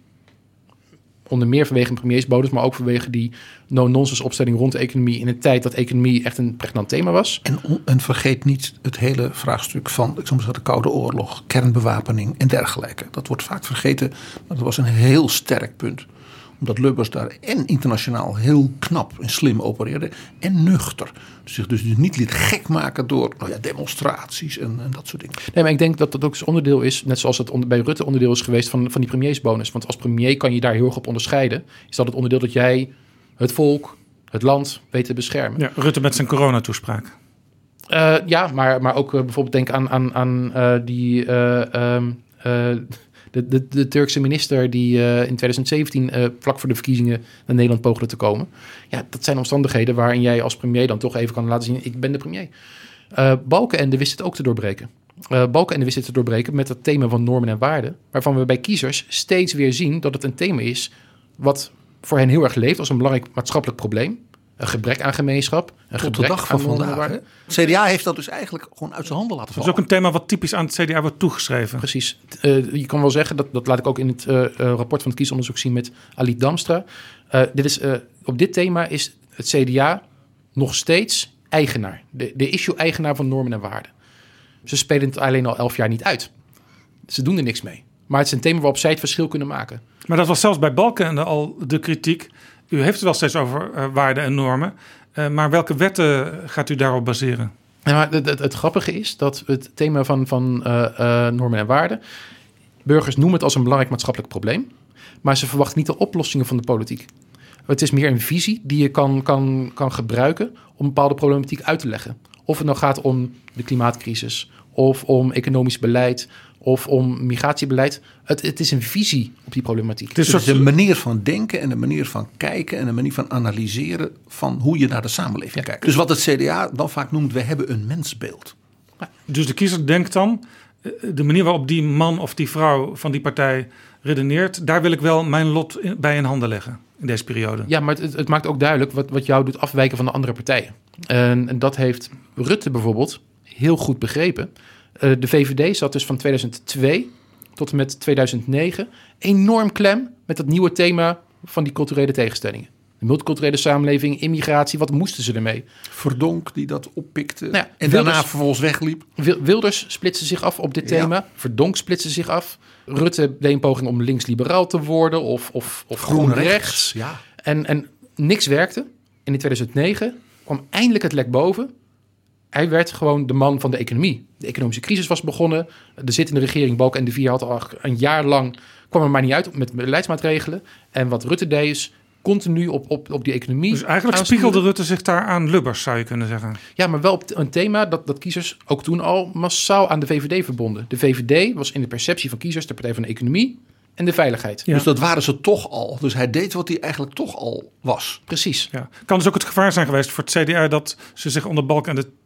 Onder meer vanwege een premiersbonus, maar ook vanwege die no-nonsense opstelling rond de economie... in een tijd dat economie echt een pregnant thema was. En, en vergeet niet het hele vraagstuk van ik zou zeggen, de Koude Oorlog, kernbewapening en dergelijke. Dat wordt vaak vergeten, maar dat was een heel sterk punt. Omdat Lubbers daar en internationaal heel knap en slim opereerde en nuchter. Zich dus niet liet gek maken door nou ja, demonstraties en, en dat soort dingen. Nee, maar ik denk dat dat ook onderdeel is, net zoals het onder, bij Rutte onderdeel is geweest van, van die premiersbonus. Want als premier kan je daar heel erg op onderscheiden. Is dat het onderdeel dat jij het volk, het land weet te beschermen. Ja, Rutte met zijn coronatoespraak. Uh, ja, maar, maar ook uh, bijvoorbeeld denk aan, aan, aan uh, die... Uh, um, uh, De, de, de Turkse minister die uh, in twintig zeventien uh, vlak voor de verkiezingen naar Nederland poogde te komen. Ja, dat zijn omstandigheden waarin jij als premier dan toch even kan laten zien, ik ben de premier. Uh, Balkenende wist het ook te doorbreken. Uh, Balkenende wist het te doorbreken met het thema van normen en waarden, waarvan we bij kiezers steeds weer zien dat het een thema is wat voor hen heel erg leeft als een belangrijk maatschappelijk probleem. Een gebrek aan gemeenschap. Een Tot gebrek de dag van aan normen en vandaag. waarden. Het C D A heeft dat dus eigenlijk gewoon uit zijn handen laten Dat vallen. is ook een thema wat typisch aan het C D A wordt toegeschreven. Precies. Uh, je kan wel zeggen, dat, dat laat ik ook in het uh, uh, rapport van het kiesonderzoek zien met Ali Damstra. Uh, dit is, uh, op dit thema is het C D A nog steeds eigenaar. De, de issue-eigenaar van normen en waarden. Ze spelen het alleen al elf jaar niet uit. Ze doen er niks mee. Maar het is een thema waarop zij het verschil kunnen maken. Maar dat was zelfs bij Balkenende al de kritiek. U heeft het wel steeds over uh, waarden en normen. Uh, maar welke wetten gaat u daarop baseren? Ja, maar het, het, het grappige is dat het thema van, van uh, uh, normen en waarden... burgers noemen het als een belangrijk maatschappelijk probleem... maar ze verwachten niet de oplossingen van de politiek. Het is meer een visie die je kan, kan, kan gebruiken... om een bepaalde problematiek uit te leggen. Of het nou gaat om de klimaatcrisis... of om economisch beleid... of om migratiebeleid. Het, het is een visie op die problematiek. Het is dus een manier van denken en een manier van kijken... en een manier van analyseren van hoe je naar de samenleving ja. kijkt. Dus wat het C D A dan vaak noemt, we hebben een mensbeeld. Dus de kiezer denkt dan... de manier waarop die man of die vrouw van die partij redeneert... daar wil ik wel mijn lot bij in handen leggen in deze periode. Ja, maar het, het maakt ook duidelijk wat, wat jou doet afwijken van de andere partijen. En, en dat heeft Rutte bijvoorbeeld heel goed begrepen... Uh, de V V D zat dus van tweeduizend twee tot en met tweeduizend negen enorm klem met dat nieuwe thema van die culturele tegenstellingen. De multiculturele samenleving, immigratie, wat moesten ze ermee? Verdonk die dat oppikte nou ja, en Wilders, daarna vervolgens wegliep. Wilders splitste zich af op dit thema. Ja. Verdonk splitste zich af. Rutte deed een poging om links-liberaal te worden of, of, of groen-rechts. Ja. En, en niks werkte. En in tweeduizend negen kwam eindelijk het lek boven. Hij werd gewoon de man van de economie. De economische crisis was begonnen. De zittende regering, Balkenende de Vier, had al een jaar lang... kwam er maar niet uit met beleidsmaatregelen. En wat Rutte deed is continu op, op, op die economie... Dus eigenlijk spiegelde Rutte zich daar aan Lubbers, zou je kunnen zeggen. Ja, maar wel op een thema dat, dat kiezers ook toen al massaal aan de V V D verbonden. De V V D was in de perceptie van kiezers de partij van de economie... en de veiligheid. Ja. Dus dat waren ze toch al. Dus hij deed wat hij eigenlijk toch al was. Precies. Ja. Kan dus ook het gevaar zijn geweest voor het C D A... dat ze zich onder Balkenende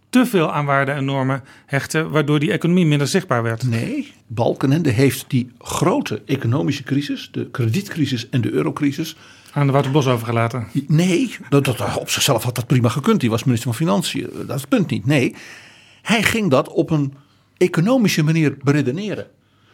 te veel aan waarden en normen hechten, waardoor die economie minder zichtbaar werd. Nee, Balkenende heeft die grote economische crisis, de kredietcrisis en de eurocrisis, Aan de Wouter Bos overgelaten. Nee, dat, dat, op zichzelf had dat prima gekund. Die was minister van Financiën. Dat is het punt niet. Nee, hij ging dat op een economische manier beredeneren.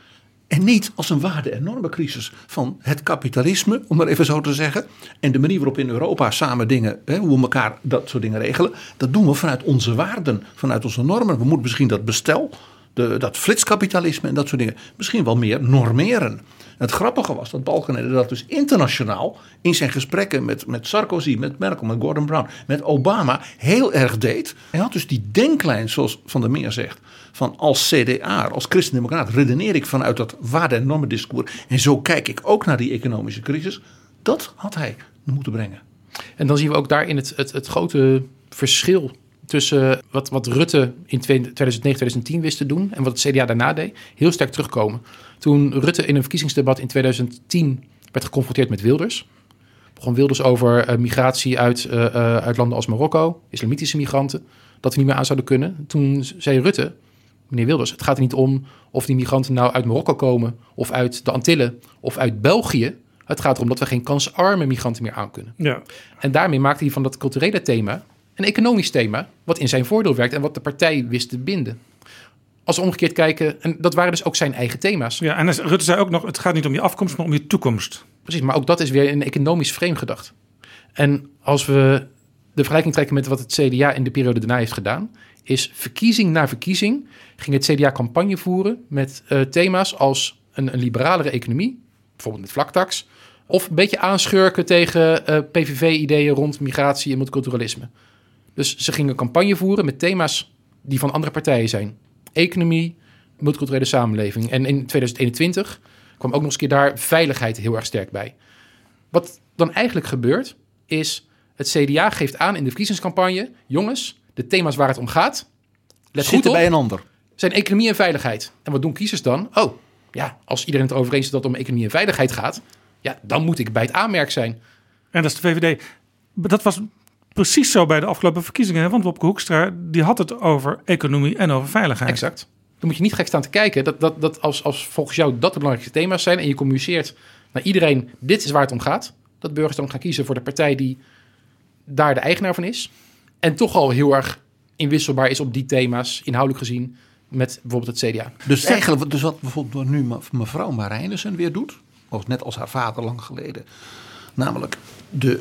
En niet als een waarde- en normencrisis van het kapitalisme, om maar even zo te zeggen. En de manier waarop in Europa samen dingen, hè, hoe we elkaar dat soort dingen regelen. Dat doen we vanuit onze waarden, vanuit onze normen. We moeten misschien dat bestel, de, dat flitskapitalisme en dat soort dingen misschien wel meer normeren. Het grappige was dat Balkenende dat dus internationaal in zijn gesprekken met, met Sarkozy, met Merkel, met Gordon Brown, met Obama heel erg deed. Hij had dus die denklijn, zoals Van der Meer zegt, van als C D A, als christendemocraat redeneer ik vanuit dat waarde- en normendiscours. En zo kijk ik ook naar die economische crisis. Dat had hij moeten brengen. En dan zien we ook daarin het, het, het grote verschil tussen wat, wat Rutte in tweeduizend negen, tweeduizend tien wist te doen en wat het C D A daarna deed, heel sterk terugkomen. Toen Rutte in een verkiezingsdebat in tweeduizend tien werd geconfronteerd met Wilders, begon Wilders over uh, migratie uit, uh, uh, uit landen als Marokko, islamitische migranten, dat we niet meer aan zouden kunnen. Toen zei Rutte, meneer Wilders, het gaat er niet om of die migranten nou uit Marokko komen of uit de Antillen of uit België. Het gaat erom dat we geen kansarme migranten meer aankunnen. Ja. En daarmee maakte hij van dat culturele thema een economisch thema, wat in zijn voordeel werkt en wat de partij wist te binden. Als we omgekeerd kijken, en dat waren dus ook zijn eigen thema's. Ja, en Rutte zei ook nog, het gaat niet om je afkomst, maar om je toekomst. Precies, maar ook dat is weer een economisch frame gedacht. En als we de vergelijking trekken met wat het C D A in de periode daarna heeft gedaan, is verkiezing na verkiezing ging het C D A campagne voeren met uh, thema's als een, een liberalere economie, bijvoorbeeld met vlaktax, of een beetje aanschurken tegen uh, P V V-ideeën rond migratie en multiculturalisme. Dus ze gingen campagne voeren met thema's die van andere partijen zijn. Economie, multiculturele samenleving. En in tweeduizend eenentwintig kwam ook nog eens een keer daar veiligheid heel erg sterk bij. Wat dan eigenlijk gebeurt, is het C D A geeft aan in de verkiezingscampagne, jongens, de thema's waar het om gaat, let goed Zitten op, bij een ander. zijn economie en veiligheid. En wat doen kiezers dan? Oh, ja, als iedereen het over eens is dat het om economie en veiligheid gaat, ja, dan moet ik bij het aanmerk zijn. En dat is de V V D. Dat was precies zo bij de afgelopen verkiezingen. Hè? Want Wopke Hoekstra die had het over economie en over veiligheid. Exact. Dan moet je niet gek staan te kijken dat, dat, dat als, als volgens jou dat de belangrijkste thema's zijn en je communiceert naar iedereen, dit is waar het om gaat, dat burgers dan gaan kiezen voor de partij die daar de eigenaar van is en toch al heel erg inwisselbaar is op die thema's, inhoudelijk gezien, met bijvoorbeeld het C D A. Dus eigenlijk, dus wat bijvoorbeeld nu mevrouw Marijnissen weer doet, of net als haar vader lang geleden, namelijk de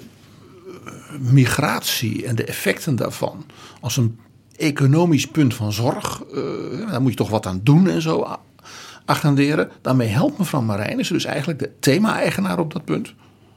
migratie en de effecten daarvan als een economisch punt van zorg, uh, daar moet je toch wat aan doen en zo agenderen. Daarmee helpt mevrouw Marijnissen dus eigenlijk de thema-eigenaar op dat punt.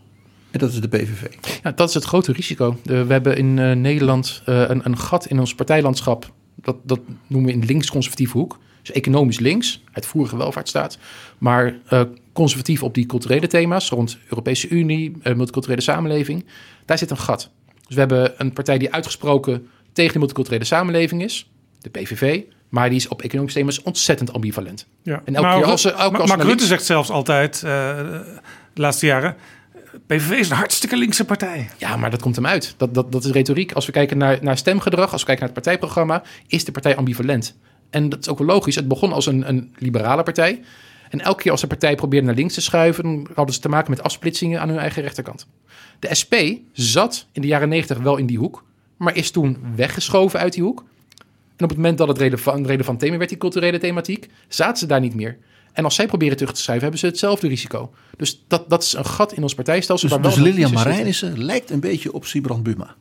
En dat is de P V V. Ja, dat is het grote risico. Uh, we hebben in uh, Nederland uh, een, een gat in ons partijlandschap. Dat, dat noemen we in de links-conservatieve hoek. Dus economisch links, uitvoerige welvaartsstaat. Maar uh, conservatief op die culturele thema's rond Europese Unie, uh, multiculturele samenleving. Daar zit een gat. Dus we hebben een partij die uitgesproken tegen de multiculturele samenleving is, de P V V. Maar die is op economische thema's ontzettend ambivalent. Ja. En elke maar keer als ze, elke maar, als Mark naar Rutte links... zegt zelfs altijd, uh, de laatste jaren, P V V is een hartstikke linkse partij. Ja, maar dat komt hem uit. Dat, dat, dat is retoriek. Als we kijken naar, naar stemgedrag, als we kijken naar het partijprogramma, is de partij ambivalent. En dat is ook wel logisch. Het begon als een, een liberale partij. En elke keer als de partij probeerde naar links te schuiven, dan hadden ze te maken met afsplitsingen aan hun eigen rechterkant. De S P zat in de jaren negentig wel in die hoek, maar is toen weggeschoven uit die hoek. En op het moment dat het relevant, een relevant thema werd, die culturele thematiek, zaten ze daar niet meer. En als zij proberen terug te schrijven, hebben ze hetzelfde risico. Dus dat, dat is een gat in ons partijstelsel. Dus, waar dus wel Lilian crisis zit. Marijnissen lijkt een beetje op Sybrand Buma.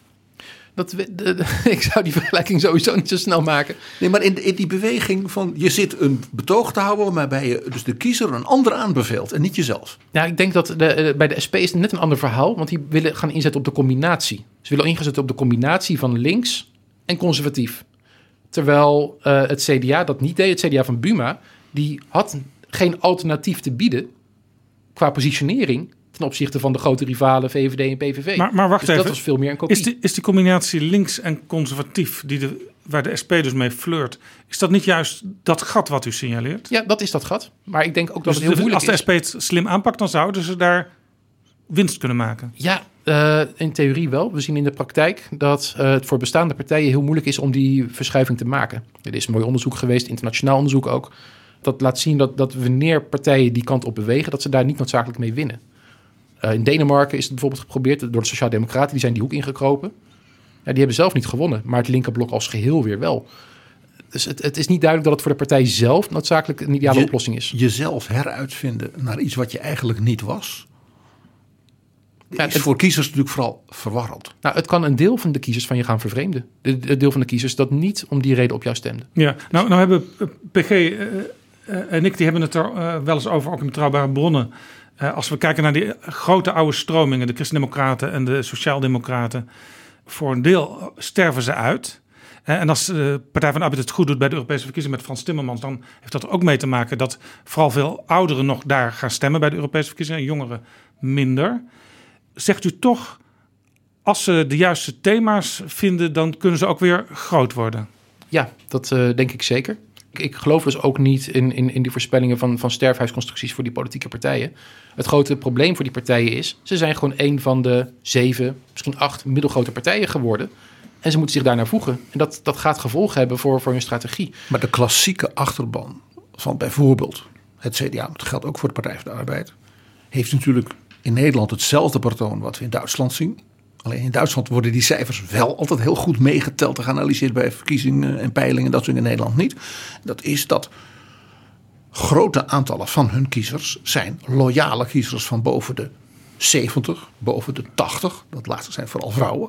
Dat, de, de, ik zou die vergelijking sowieso niet zo snel maken. Nee, maar in, in die beweging van je zit een betoog te houden, waarbij je dus de kiezer een ander aanbeveelt en niet jezelf. Ja, ik denk dat de, bij de S P is het net een ander verhaal, want die willen gaan inzetten op de combinatie. Ze willen inzetten op de combinatie van links en conservatief. Terwijl uh, het C D A dat niet deed, het C D A van Buma, die had geen alternatief te bieden qua positionering ten opzichte van de grote rivalen V V D en P V V. Maar, maar wacht dus even, dat was veel meer een kopie. Is die, is die combinatie links en conservatief, die de, waar de S P dus mee flirt, is dat niet juist dat gat wat u signaleert? Ja, dat is dat gat. Maar ik denk ook dat Dus het heel de, moeilijk als de is. S P het slim aanpakt, dan zouden ze daar winst kunnen maken. Ja, Uh, in theorie wel. We zien in de praktijk dat uh, het voor bestaande partijen heel moeilijk is om die verschuiving te maken. Er is een mooi onderzoek geweest, internationaal onderzoek ook. Dat laat zien dat, dat wanneer partijen die kant op bewegen, dat ze daar niet noodzakelijk mee winnen. Uh, in Denemarken is het bijvoorbeeld geprobeerd door de Sociaaldemocraten, die zijn die hoek ingekropen. Ja, die hebben zelf niet gewonnen, maar het linkerblok als geheel weer wel. Dus het, het is niet duidelijk dat het voor de partij zelf noodzakelijk een ideale je, oplossing is. Jezelf heruitvinden naar iets wat je eigenlijk niet was, ja, is het, voor kiezers natuurlijk vooral verwarrend. Nou, het kan een deel van de kiezers van je gaan vervreemden. Het deel van de kiezers dat niet om die reden op jou stemde. Ja, nou, nou hebben P G uh, uh, en ik die hebben het er uh, wel eens over, ook in Betrouwbare Bronnen. Uh, als we kijken naar die grote oude stromingen, de Christen-Democraten en de Sociaaldemocraten, voor een deel sterven ze uit. Uh, en als de Partij van de Arbeid het goed doet bij de Europese verkiezingen met Frans Timmermans, dan heeft dat er ook mee te maken dat vooral veel ouderen nog daar gaan stemmen bij de Europese verkiezingen en jongeren minder. Zegt u toch, als ze de juiste thema's vinden, dan kunnen ze ook weer groot worden? Ja, dat uh, denk ik zeker. Ik, ik geloof dus ook niet in, in, in die voorspellingen van, van sterfhuisconstructies voor die politieke partijen. Het grote probleem voor die partijen is, ze zijn gewoon een van de zeven, misschien acht middelgrote partijen geworden. En ze moeten zich daarnaar voegen. En dat, dat gaat gevolgen hebben voor, voor hun strategie. Maar de klassieke achterban van bijvoorbeeld het C D A, dat geldt ook voor de Partij van de Arbeid, heeft natuurlijk in Nederland hetzelfde patroon wat we in Duitsland zien. Alleen in Duitsland worden die cijfers wel altijd heel goed meegeteld en geanalyseerd bij verkiezingen en peilingen. Dat soort in Nederland niet. Dat is dat grote aantallen van hun kiezers zijn loyale kiezers van boven de zeventig, boven de tachtig. Dat laatste zijn vooral vrouwen.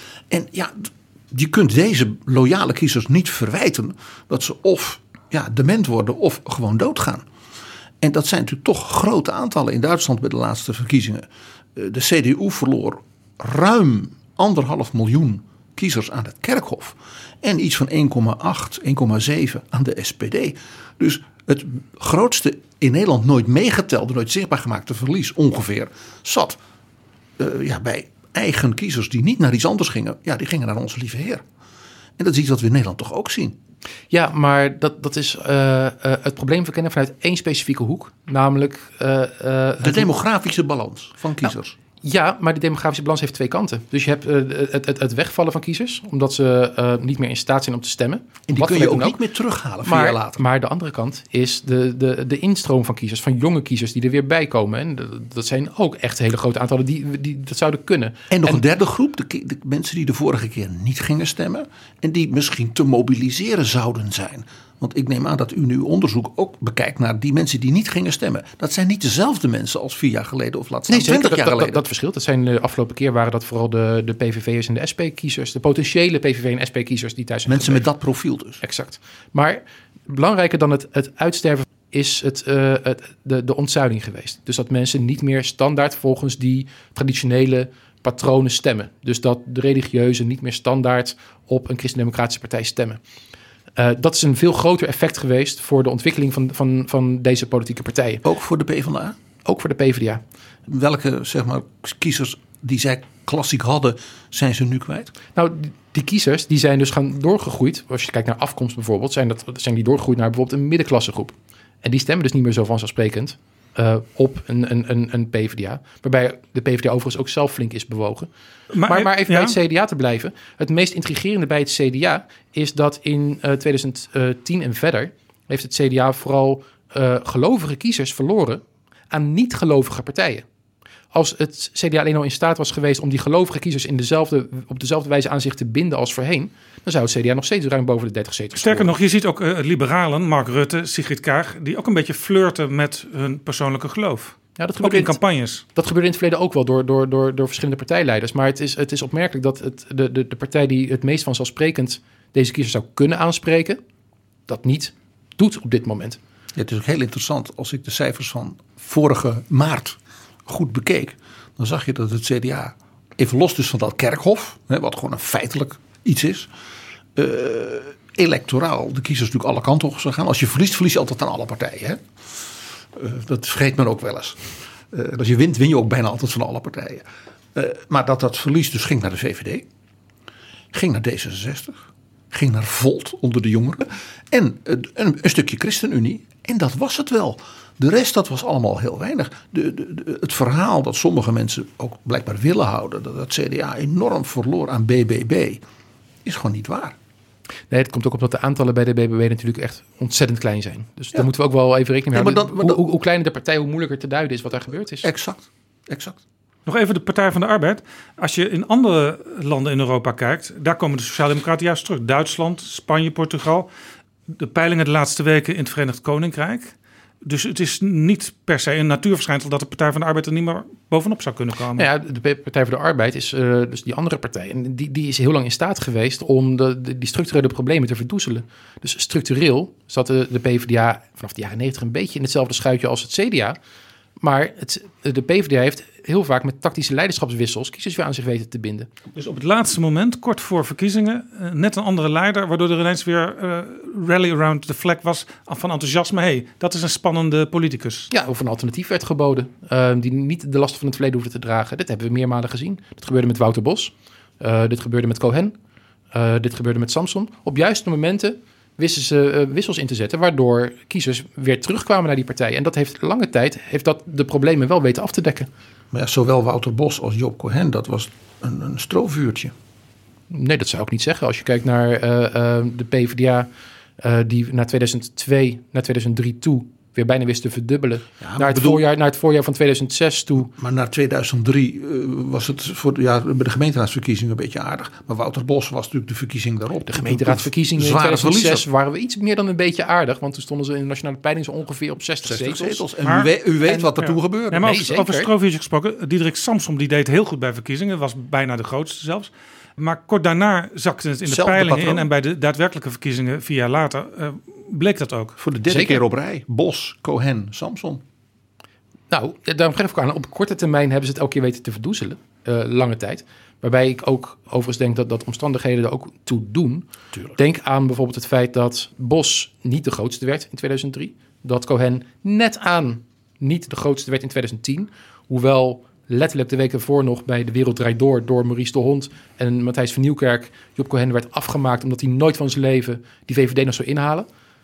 En ja, je kunt deze loyale kiezers niet verwijten dat ze of ja, dement worden of gewoon doodgaan. En dat zijn natuurlijk toch grote aantallen in Duitsland bij de laatste verkiezingen. De C D U verloor ruim anderhalf miljoen kiezers aan het Kerkhof. En iets van één komma acht, één komma zeven aan de S P D. Dus het grootste in Nederland nooit meegetelde, nooit zichtbaar gemaakte verlies ongeveer zat uh, ja, bij eigen kiezers die niet naar iets anders gingen. Ja, die gingen naar Onze Lieve Heer. En dat is iets wat we in Nederland toch ook zien. Ja, maar dat, dat is uh, uh, het probleem verkennen vanuit één specifieke hoek. Namelijk Uh, uh, de demografische balans van kiezers. Nou, ja, maar die demografische balans heeft twee kanten. Dus je hebt uh, het, het, het wegvallen van kiezers, omdat ze uh, niet meer in staat zijn om te stemmen. En die kun je ook, ook niet meer terughalen vier maar, jaar later. Maar de andere kant is de, de, de instroom van kiezers, van jonge kiezers die er weer bij komen. En dat zijn ook echt hele grote aantallen die, die dat zouden kunnen. En nog en, een derde groep, de, de mensen die de vorige keer niet gingen stemmen en die misschien te mobiliseren zouden zijn. Want ik neem aan dat u nu onderzoek ook bekijkt naar die mensen die niet gingen stemmen. Dat zijn niet dezelfde mensen als vier jaar geleden of laat staan nee, twintig dat, jaar dat, geleden. Dat, dat verschilt. Dat zijn de afgelopen keer waren dat vooral de, de P V V'ers en de S P-kiezers. De potentiële P V V en S P-kiezers die thuis zijn mensen gebleven. met dat profiel dus. Exact. Maar belangrijker dan het, het uitsterven is het, uh, het, de, de ontzuiling geweest. Dus dat mensen niet meer standaard volgens die traditionele patronen stemmen. Dus dat de religieuzen niet meer standaard op een christendemocratische partij stemmen. Uh, dat is een veel groter effect geweest voor de ontwikkeling van, van, van deze politieke partijen. Ook voor de PvdA? Ook voor de PvdA. Welke zeg maar, kiezers die zij klassiek hadden, zijn ze nu kwijt? Nou, die kiezers die zijn dus gaan doorgegroeid. Als je kijkt naar afkomst bijvoorbeeld, zijn, dat, zijn die doorgegroeid naar bijvoorbeeld een middenklassegroep. En die stemmen dus niet meer zo vanzelfsprekend uh, op een, een, een, een PvdA. Waarbij de PvdA overigens ook zelf flink is bewogen. Maar, maar, maar even ja. bij het C D A te blijven. Het meest intrigerende bij het C D A is dat in uh, twintig tien en verder heeft het C D A vooral uh, gelovige kiezers verloren aan niet-gelovige partijen. Als het C D A alleen al in staat was geweest om die gelovige kiezers in dezelfde, op dezelfde wijze aan zich te binden als voorheen, dan zou het C D A nog steeds ruim boven de dertig zetels Sterker worden. nog, je ziet ook uh, liberalen, Mark Rutte, Sigrid Kaag, die ook een beetje flirten met hun persoonlijke geloof. Ja, dat ook gebeurde in campagnes. Dat gebeurde in het verleden ook wel door, door, door, door verschillende partijleiders. Maar het is, het is opmerkelijk dat het, de, de, de partij die het meest vanzelfsprekend deze kiezers zou kunnen aanspreken, dat niet doet op dit moment. Ja, het is ook heel interessant. Als ik de cijfers van vorige maart goed bekeek, dan zag je dat het C D A, even los dus van dat Kerkhof, hè, wat gewoon een feitelijk iets is, uh, electoraal de kiezers natuurlijk alle kanten op zou gaan. Als je verliest, verlies je altijd aan alle partijen. Hè? Uh, dat vergeet men ook wel eens. Uh, als je wint, win je ook bijna altijd van alle partijen. Uh, maar dat dat verlies dus ging naar de V V D, ging naar D zesenzestig, ging naar Volt onder de jongeren en een, een stukje ChristenUnie. En dat was het wel. De rest, dat was allemaal heel weinig. De, de, de, het verhaal dat sommige mensen ook blijkbaar willen houden, dat het C D A enorm verloor aan B B B, is gewoon niet waar. Nee, het komt ook omdat de aantallen bij de B B B natuurlijk echt ontzettend klein zijn. Dus ja. daar moeten we ook wel even rekening mee Ja, maar houden. dat, maar hoe, dat, hoe kleiner de partij, hoe moeilijker te duiden is wat er gebeurd is. Exact, exact. Nog even de Partij van de Arbeid. Als je in andere landen in Europa kijkt, daar komen de Sociaaldemocraten juist terug. Duitsland, Spanje, Portugal. De peilingen de laatste weken in het Verenigd Koninkrijk. Dus het is niet per se een natuurverschijnsel dat de Partij van de Arbeid er niet meer bovenop zou kunnen komen. Nou ja, de Partij voor de Arbeid is uh, dus die andere partij. En die, die is heel lang in staat geweest om de, de, die structurele problemen te verdoezelen. Dus structureel zat de, de PvdA vanaf de jaren negentig een beetje in hetzelfde schuitje als het C D A. Maar het, de PvdA heeft heel vaak met tactische leiderschapswissels kiezers weer aan zich weten te binden. Dus op het laatste moment, kort voor verkiezingen, uh, net een andere leider, waardoor er ineens weer uh, rally around the flag was van enthousiasme. Hé, hey, dat is een spannende politicus. Ja, of een alternatief werd geboden, uh, die niet de last van het verleden hoefde te dragen. Dit hebben we meermalen gezien. Dit gebeurde met Wouter Bos, uh, dit gebeurde met Cohen, uh, dit gebeurde met Samson. Op juiste momenten wisten ze uh, wissels in te zetten, waardoor kiezers weer terugkwamen naar die partij. En dat heeft lange tijd heeft dat de problemen wel weten af te dekken. Maar ja, zowel Wouter Bos als Job Cohen, dat was een, een strovuurtje. Nee, dat zou ik niet zeggen. Als je kijkt naar uh, uh, de PvdA, uh, die naar tweeduizend twee, naar tweeduizend drie toe weer bijna wist te verdubbelen. Ja, naar, het bedoel, voorjaar, naar het voorjaar van tweeduizend zes toe. Maar naar tweeduizend drie uh, was het voor ja, bij de gemeenteraadsverkiezingen een beetje aardig. Maar Wouter Bos was natuurlijk de verkiezing daarop. De gemeenteraadsverkiezingen in tweeduizend zes waren we iets meer dan een beetje aardig. Want toen stonden ze in de nationale peiling zo ongeveer op zestig, zestig zetels. zetels. En maar, u weet, u weet en, wat er ja. toen gebeurde. Ja, maar nee, over, over stroofvuurtjes gesproken. Diederik Samsom die deed heel goed bij verkiezingen. Was bijna de grootste zelfs. Maar kort daarna zakte het in de Zelfde peilingen patroon. in. En bij de daadwerkelijke verkiezingen vier jaar later uh, bleek dat ook. Voor de derde Zeker. keer op rij. Bos, Cohen, Samson. Nou, daarom geef ik aan. Op korte termijn hebben ze het elke keer weten te verdoezelen. Uh, lange tijd. Waarbij ik ook overigens denk dat, dat omstandigheden er ook toe doen. Tuurlijk. Denk aan bijvoorbeeld het feit dat Bos niet de grootste werd in tweeduizend drie. Dat Cohen net aan niet de grootste werd in tweeduizend tien. Hoewel letterlijk de week ervoor nog bij De Wereld Draait Door... door Maurice de Hond en Matthijs van Nieuwkerk... Job Cohen werd afgemaakt omdat hij nooit van zijn leven die V V D nog zou inhalen.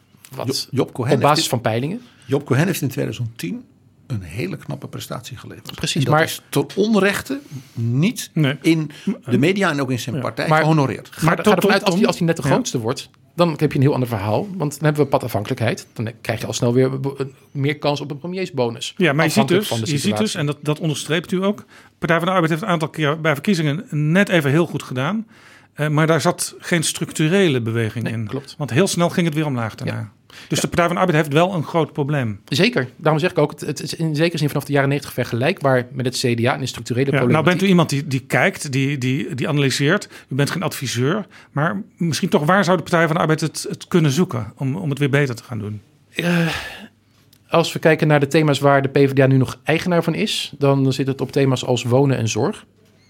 Wat Job Cohen op basis heeft, van peilingen. Job Cohen heeft in tweeduizend tien een hele knappe prestatie geleverd. Precies, en dat maar is tot onrechte niet nee. in de media en ook in zijn ja. partij maar, gehonoreerd. Ga, maar ga ervan uit, als hij, als hij net de grootste ja. wordt... dan heb je een heel ander verhaal. Want dan hebben we padafhankelijkheid. Dan krijg je al snel weer meer kans op een premiersbonus. Ja, maar je ziet dus, je ziet dus, en dat, dat onderstreept u ook... Partij van de Arbeid heeft een aantal keer bij verkiezingen net even heel goed gedaan. Uh, maar daar zat geen structurele beweging nee, in. Klopt. Want heel snel ging het weer omlaag daarna. Ja. Dus ja. de Partij van de Arbeid heeft wel een groot probleem. Zeker. Daarom zeg ik ook, het is in zekere zin vanaf de jaren negentig vergelijkbaar met het C D A en de structurele ja, problematiek. Nou bent u iemand die, die kijkt, die, die, die analyseert. U bent geen adviseur. Maar misschien toch, waar zou de Partij van de Arbeid het, het kunnen zoeken om, om het weer beter te gaan doen? Uh, als we kijken naar de thema's waar de PvdA nu nog eigenaar van is, dan zit het op thema's als wonen en zorg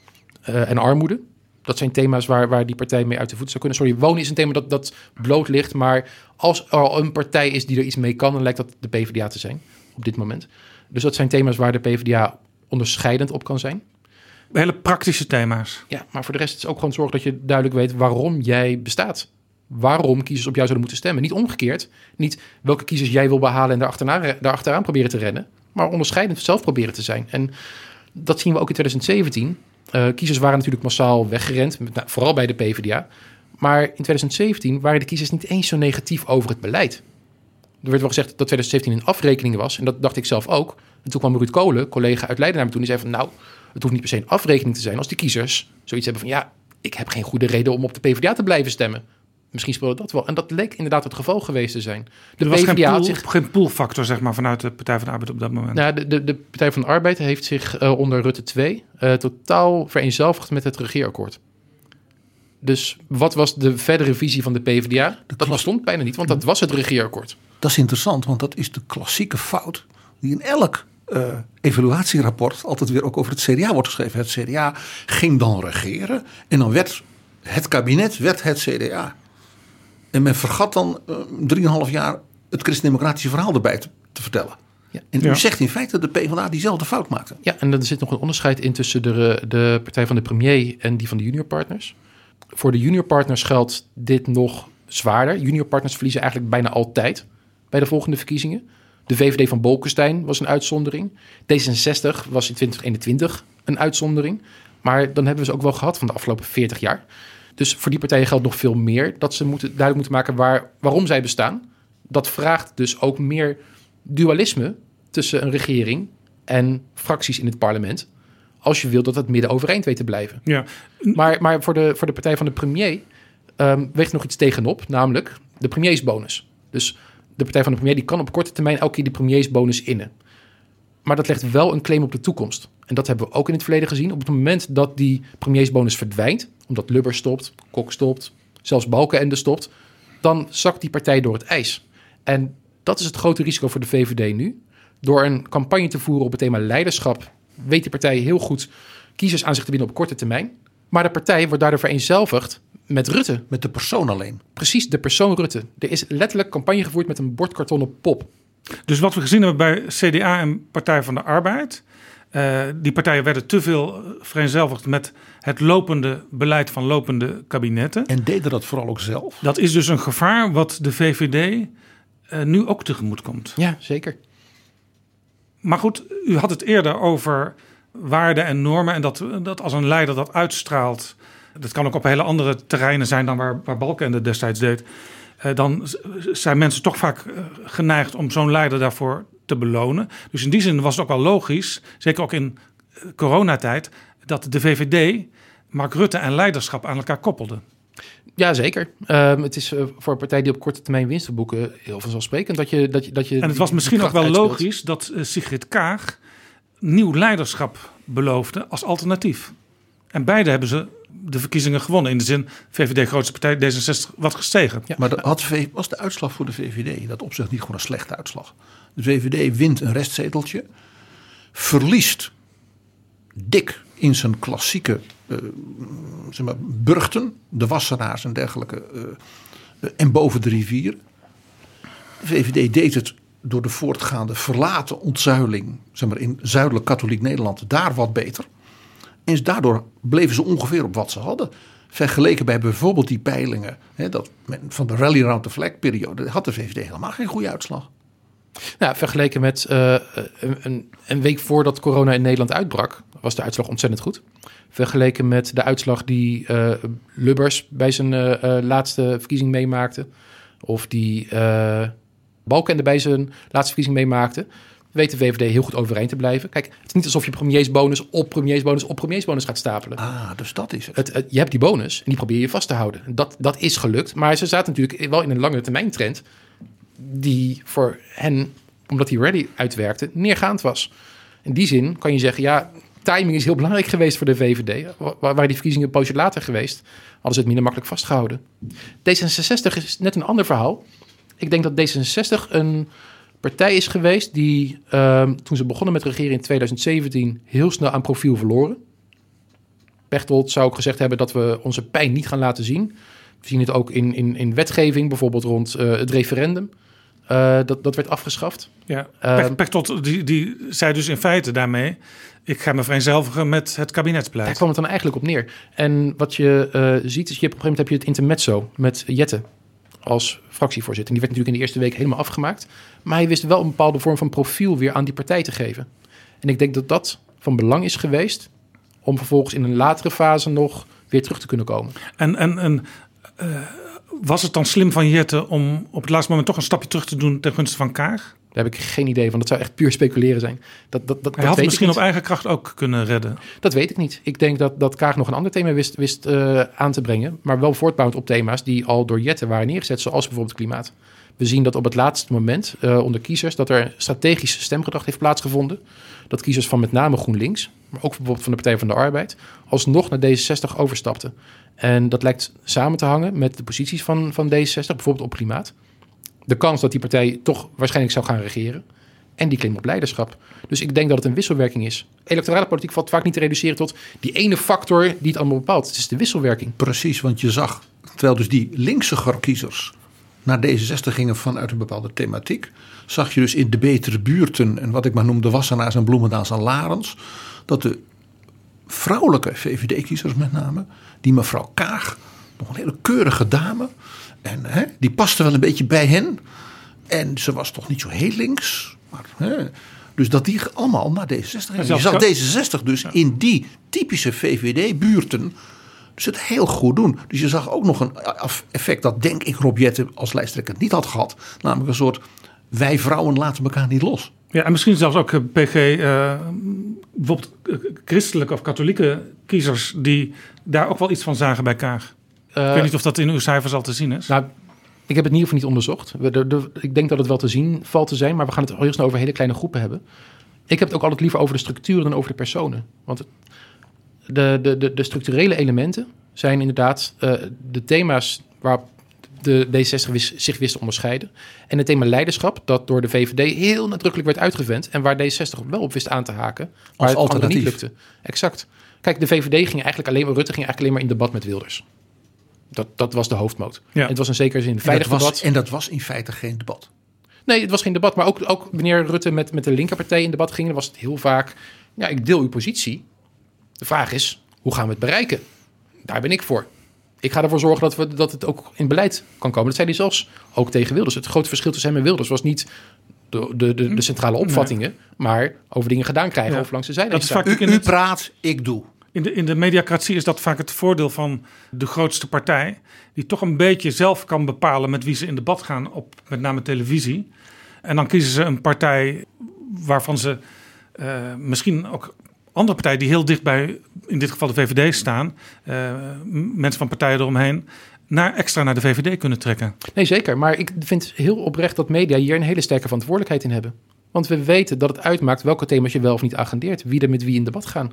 uh, en armoede. Dat zijn thema's waar, waar die partij mee uit de voeten zou kunnen. Sorry, wonen is een thema dat, dat bloot ligt. Maar als er al een partij is die er iets mee kan, dan lijkt dat de PvdA te zijn op dit moment. Dus dat zijn thema's waar de PvdA onderscheidend op kan zijn. Hele praktische thema's. Ja, maar voor de rest is het ook gewoon zorg dat je duidelijk weet waarom jij bestaat. Waarom kiezers op jou zouden moeten stemmen. Niet omgekeerd. Niet welke kiezers jij wil behalen en daar achteraan proberen te rennen. Maar onderscheidend zelf proberen te zijn. En dat zien we ook in twintig zeventien. Uh, kiezers waren natuurlijk massaal weggerend, met, nou, vooral bij de PvdA. Maar in twintig zeventien waren de kiezers niet eens zo negatief over het beleid. Er werd wel gezegd dat twintig zeventien een afrekening was. En dat dacht ik zelf ook. En toen kwam Ruud Kolen, collega uit Leiden, naar me toe. Die zei van nou, het hoeft niet per se een afrekening te zijn als die kiezers zoiets hebben van ja, ik heb geen goede reden om op de PvdA te blijven stemmen. Misschien speelde dat wel. En dat leek inderdaad het geval geweest te zijn. De er was PvdA geen, pool, had zich geen poolfactor zeg maar, vanuit de Partij van de Arbeid op dat moment. Nou, de, de, de Partij van de Arbeid heeft zich uh, onder Rutte twee uh, totaal vereenzelvigd met het regeerakkoord. Dus wat was de verdere visie van de PvdA? Dat, dat bestond bijna niet, want dat was het regeerakkoord. Dat is interessant, want dat is de klassieke fout die in elk uh, evaluatierapport altijd weer ook over het C D A wordt geschreven. Het C D A ging dan regeren en dan werd het kabinet werd het C D A. En men vergat dan uh, drieënhalf jaar het christendemocratische verhaal erbij te, te vertellen. Ja. En u ja. zegt in feite dat de PvdA diezelfde fout maakte. Ja, en er zit nog een onderscheid in tussen de, de partij van de premier en die van de juniorpartners. Voor de juniorpartners geldt dit nog zwaarder. Juniorpartners verliezen eigenlijk bijna altijd bij de volgende verkiezingen. De V V D van Bolkestein was een uitzondering. D zesenzestig was in twintig eenentwintig een uitzondering. Maar dan hebben we ze ook wel gehad van de afgelopen veertig jaar. Dus voor die partijen geldt nog veel meer dat ze moeten, duidelijk moeten maken waar, waarom zij bestaan. Dat vraagt dus ook meer dualisme tussen een regering en fracties in het parlement. Als je wilt dat het midden overeind weet te blijven. Ja. Maar, maar voor, de, voor de partij van de premier um, weegt nog iets tegenop, namelijk de premiersbonus. Dus de partij van de premier die kan op korte termijn elke keer die premiersbonus innen. Maar dat legt wel een claim op de toekomst. En dat hebben we ook in het verleden gezien. Op het moment dat die premiersbonus verdwijnt, omdat Lubbers stopt, Kok stopt, zelfs Balkenende stopt, dan zakt die partij door het ijs. En dat is het grote risico voor de V V D nu. Door een campagne te voeren op het thema leiderschap weet die partij heel goed kiezers aan zich te winnen op korte termijn. Maar de partij wordt daardoor vereenzelvigd met Rutte. Met de persoon alleen. Precies, de persoon Rutte. Er is letterlijk campagne gevoerd met een bordkartonnen pop. Dus wat we gezien hebben bij C D A en Partij van de Arbeid. Uh, die partijen werden te veel vereenzelvigd met het lopende beleid van lopende kabinetten. En deden dat vooral ook zelf. Dat is dus een gevaar wat de V V D uh, nu ook tegemoet komt. Ja, zeker. Maar goed, u had het eerder over waarden en normen. En dat, dat als een leider dat uitstraalt. Dat kan ook op hele andere terreinen zijn dan waar, waar Balkenende destijds deed. Uh, dan zijn mensen toch vaak uh, geneigd om zo'n leider daarvoor te belonen. Dus in die zin was het ook wel logisch, zeker ook in uh, coronatijd, dat de V V D Mark Rutte en leiderschap aan elkaar koppelde. Ja, zeker. Uh, het is uh, voor een partij die op korte termijn winst te boeken heel vanzelfsprekend dat je dat je dat je. En het was misschien ook wel uitspeelt. Logisch dat uh, Sigrid Kaag nieuw leiderschap beloofde als alternatief. En beide hebben ze de verkiezingen gewonnen. In de zin, V V D grootste partij, D zesenzestig wat gestegen. Ja, maar de, had, was de uitslag voor de V V D in dat opzicht niet gewoon een slechte uitslag? De V V D wint een restzeteltje, verliest dik in zijn klassieke uh, zeg maar, burchten, de Wassenaars en dergelijke, uh, uh, en boven de rivier. De V V D deed het door de voortgaande verlaten ontzuiling, zeg maar, in zuidelijk katholiek Nederland daar wat beter. En daardoor bleven ze ongeveer op wat ze hadden. Vergeleken bij bijvoorbeeld die peilingen hè, dat van de rally around the flag periode had de V V D helemaal geen goede uitslag. Nou, vergeleken met uh, een, een week voordat corona in Nederland uitbrak, was de uitslag ontzettend goed. Vergeleken met de uitslag die uh, Lubbers bij zijn uh, uh, laatste verkiezing meemaakte, of die uh, Balkenende bij zijn laatste verkiezing meemaakte, weet de V V D heel goed overeind te blijven. Kijk, het is niet alsof je premiersbonus op premiersbonus op premiersbonus gaat stapelen. Ah, dus dat is het. het, het je hebt die bonus en die probeer je vast te houden. Dat, dat is gelukt, maar ze zaten natuurlijk wel in een lange termijn trend die voor hen, omdat die rally uitwerkte, neergaand was. In die zin kan je zeggen, ja, timing is heel belangrijk geweest voor de V V D. Waar die verkiezingen een poosje later geweest, hadden ze het minder makkelijk vastgehouden. D zesenzestig is net een ander verhaal. Ik denk dat D zesenzestig een partij is geweest die, uh, toen ze begonnen met regeren in twintig zeventien, heel snel aan profiel verloren. Pechtold zou ook gezegd hebben dat we onze pijn niet gaan laten zien. We zien het ook in, in, in wetgeving, bijvoorbeeld rond uh, het referendum. Uh, dat, dat werd afgeschaft. Ja, Uh, Pechtold die, die zei dus in feite daarmee, ik ga me vereenzelvigen met het kabinetsbeleid. Daar kwam het dan eigenlijk op neer. En wat je uh, ziet is, je hebt, op een gegeven moment heb je het intermezzo met Jette als fractievoorzitter. Die werd natuurlijk in de eerste week helemaal afgemaakt. Maar hij wist wel een bepaalde vorm van profiel weer aan die partij te geven. En ik denk dat dat van belang is geweest om vervolgens in een latere fase nog weer terug te kunnen komen. En, en, en uh, was het dan slim van Jette om op het laatste moment toch een stapje terug te doen ten gunste van Kaag? Daar heb ik geen idee van. Dat zou echt puur speculeren zijn. Dat, dat, dat, Hij had dat misschien op eigen kracht ook kunnen redden. Dat weet ik niet. Ik denk dat, dat Kaag nog een ander thema wist, wist uh, aan te brengen. Maar wel voortbouwend op thema's die al door Jette waren neergezet. Zoals bijvoorbeeld klimaat. We zien dat op het laatste moment uh, onder kiezers dat er strategisch stemgedrag heeft plaatsgevonden. Dat kiezers van met name GroenLinks, maar ook bijvoorbeeld van de Partij van de Arbeid, alsnog naar D zesenzestig overstapten. En dat lijkt samen te hangen met de posities van, van D zesenzestig, bijvoorbeeld op klimaat. De kans dat die partij toch waarschijnlijk zou gaan regeren. En die claim op leiderschap. Dus ik denk dat het een wisselwerking is. Electorale politiek valt vaak niet te reduceren tot die ene factor die het allemaal bepaalt. Het is de wisselwerking. Precies, want je zag, terwijl dus die linkse kiezers naar D zesenzestig gingen vanuit een bepaalde thematiek, zag je dus in de betere buurten en wat ik maar noem de Wassenaars en Bloemendaals en Larens, dat de vrouwelijke V V D-kiezers met name, die mevrouw Kaag, nog een hele keurige dame, en hè, die paste wel een beetje bij hen. En ze was toch niet zo heel links. Maar, hè, dus dat die allemaal naar D zesenzestig. En je zelfs zag kan- D zesenzestig dus in die typische V V D-buurten dus het heel goed doen. Dus je zag ook nog een effect dat denk ik Rob Jetten als lijsttrekker niet had gehad. Namelijk een soort wij vrouwen laten elkaar niet los. Ja, en misschien zelfs ook eh, P G, uh, bijvoorbeeld eh, christelijke of katholieke kiezers die daar ook wel iets van zagen bij Kaag. Uh, Ik weet niet of dat in uw cijfers al te zien is. Nou, ik heb het in ieder geval niet onderzocht. We, de, de, ik denk dat het wel te zien valt te zijn, maar we gaan het heel snel over hele kleine groepen hebben. Ik heb het ook altijd liever over de structuren dan over de personen. Want het, de, de, de, de structurele elementen zijn inderdaad uh, de thema's waar de D zesenzestig wist, zich wist te onderscheiden. En het thema leiderschap, dat door de V V D heel nadrukkelijk werd uitgevent en waar D zesenzestig wel op wist aan te haken, waar het anderen niet lukte. Exact. Kijk, de V V D ging eigenlijk alleen maar, Rutte ging eigenlijk alleen maar in debat met Wilders. Dat, dat was de hoofdmoot. Ja. En het was in zekere zin een En veilig dat, was, debat. en dat was in feite geen debat. Nee, het was geen debat. Maar ook, ook wanneer Rutte met, met de linkerpartij in debat ging, dan was het heel vaak, ja, ik deel uw positie. De vraag is, hoe gaan we het bereiken? Daar ben ik voor. Ik ga ervoor zorgen dat, we, dat het ook in beleid kan komen. Dat zei hij zelfs ook tegen Wilders. Het grote verschil tussen hem en Wilders was niet de, de, de, de centrale opvattingen, nee. maar over dingen gedaan krijgen Ja. of langs de zijlijn Dat is staan. vaak U, in u het- praat, ik doe. In de, in de mediacratie is dat vaak het voordeel van de grootste partij. Die toch een beetje zelf kan bepalen met wie ze in debat gaan op met name televisie. En dan kiezen ze een partij waarvan ze uh, misschien ook andere partijen die heel dicht bij, in dit geval de V V D staan. Uh, mensen van partijen eromheen. Naar, extra naar de V V D kunnen trekken. Nee, zeker. Maar ik vind heel oprecht dat media hier een hele sterke verantwoordelijkheid in hebben. Want we weten dat het uitmaakt welke thema's je wel of niet agendeert. Wie er met wie in debat gaan.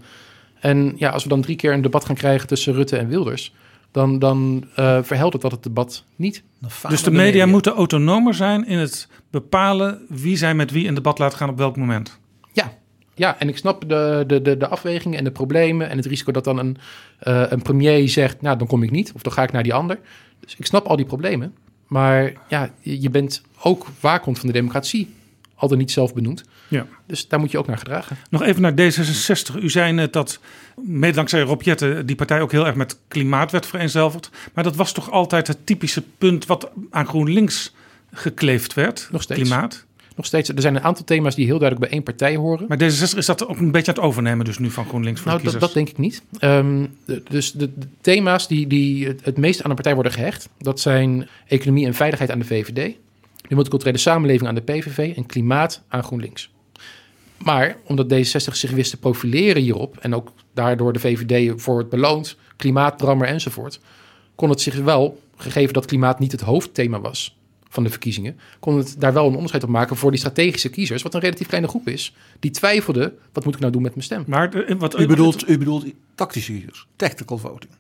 En ja, als we dan drie keer een debat gaan krijgen tussen Rutte en Wilders, dan, dan uh, verheldert dat het debat niet. Dus de media moeten autonomer zijn in het bepalen wie zij met wie in debat laat gaan op welk moment. Ja, ja, en ik snap de, de, de, de afwegingen en de problemen en het risico dat dan een, uh, een premier zegt, nou dan kom ik niet of dan ga ik naar die ander. Dus ik snap al die problemen. Maar ja, je bent ook waakhond van de democratie. Al dan niet zelf benoemd. Ja. Dus daar moet je ook naar gedragen. Nog even naar D zesenzestig. U zei net dat, mede dankzij Rob Jetten, die partij ook heel erg met klimaat werd vereenzelvigd. Maar dat was toch altijd het typische punt wat aan GroenLinks gekleefd werd? Nog steeds. Klimaat. Nog steeds. Er zijn een aantal thema's die heel duidelijk bij één partij horen. Maar D zesenzestig is dat ook een beetje aan het overnemen dus nu van GroenLinks voor Nou, de dat, kiezers? dat denk ik niet. Um, de, dus de, de thema's die, die het, het meest aan een partij worden gehecht, dat zijn economie en veiligheid aan de V V D. De multiculturele samenleving aan de P V V en klimaat aan GroenLinks. Maar omdat D zesenzestig zich wist te profileren hierop en ook daardoor de V V D voor het beloond, klimaatdrammer enzovoort, kon het zich wel, gegeven dat klimaat niet het hoofdthema was van de verkiezingen, kon het daar wel een onderscheid op maken voor die strategische kiezers, wat een relatief kleine groep is, die twijfelden, wat moet ik nou doen met mijn stem? Maar de, wat, U bedoelt, u bedoelt tactische kiezers, tactical voting.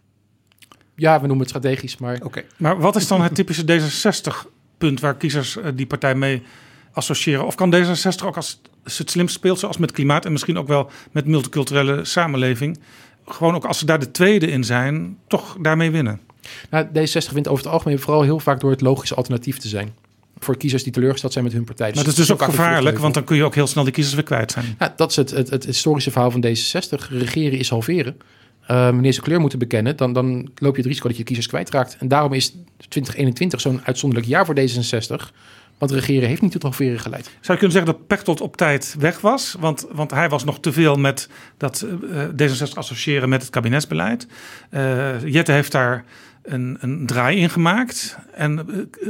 Ja, we noemen het strategisch, maar Oké. Okay. Maar wat is dan het typische D zesenzestig-punt waar kiezers uh, die partij mee associëren? Of kan D zesenzestig ook als het slimst speelt, zoals met klimaat en misschien ook wel met multiculturele samenleving, gewoon ook als ze daar de tweede in zijn, toch daarmee winnen? Nou, D zesenzestig wint over het algemeen vooral heel vaak door het logische alternatief te zijn. Voor kiezers die teleurgesteld zijn met hun partij. Dus maar dat is dus ook gevaarlijk, want dan kun je ook heel snel die kiezers weer kwijt zijn. Ja, dat is het, het, het historische verhaal van D zesenzestig. Regeren is halveren. Uh, wanneer ze kleur moeten bekennen, dan, dan loop je het risico dat je kiezers kwijtraakt. En daarom is twintig eenentwintig zo'n uitzonderlijk jaar voor D zesenzestig. Want regeren heeft niet tot halveren geleid. Zou je kunnen zeggen dat Pechtold op tijd weg was? Want, want hij was nog te veel met dat uh, D zesenzestig associëren met het kabinetsbeleid. Uh, Jette heeft daar een, een draai in gemaakt. En uh,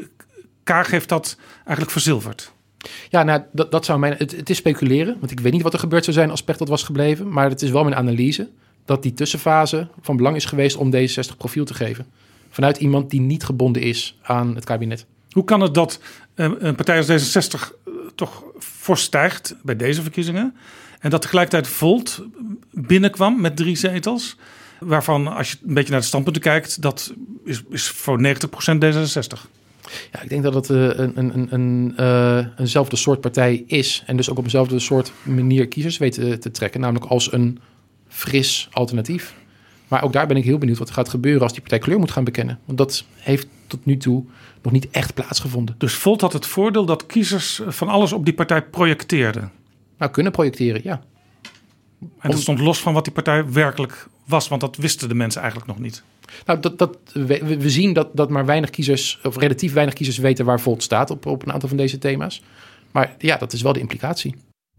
Kaag heeft dat eigenlijk verzilverd. Ja, nou, dat, dat zou mijn, het, het is speculeren. Want ik weet niet wat er gebeurd zou zijn als Pechtold was gebleven. Maar het is wel mijn analyse dat die tussenfase van belang is geweest om D zesenzestig profiel te geven. Vanuit iemand die niet gebonden is aan het kabinet. Hoe kan het dat een partij als D zesenzestig toch fors stijgt bij deze verkiezingen en dat tegelijkertijd Volt binnenkwam met drie zetels, waarvan als je een beetje naar de standpunten kijkt, dat is, is voor negentig procent D zesenzestig. Ja, ik denk dat het uh, een, een, een, uh, eenzelfde soort partij is en dus ook op eenzelfde soort manier kiezers weet te, te trekken, namelijk als een fris alternatief. Maar ook daar ben ik heel benieuwd wat er gaat gebeuren als die partij kleur moet gaan bekennen. Want dat heeft tot nu toe nog niet echt plaatsgevonden. Dus Volt had het voordeel dat kiezers van alles op die partij projecteerden. Nou, kunnen projecteren, ja. En dat stond los van wat die partij werkelijk was, want dat wisten de mensen eigenlijk nog niet. Nou, dat, dat, we, we zien dat, dat maar weinig kiezers, of relatief weinig kiezers weten waar Volt staat op, op een aantal van deze thema's. Maar ja, dat is wel de implicatie.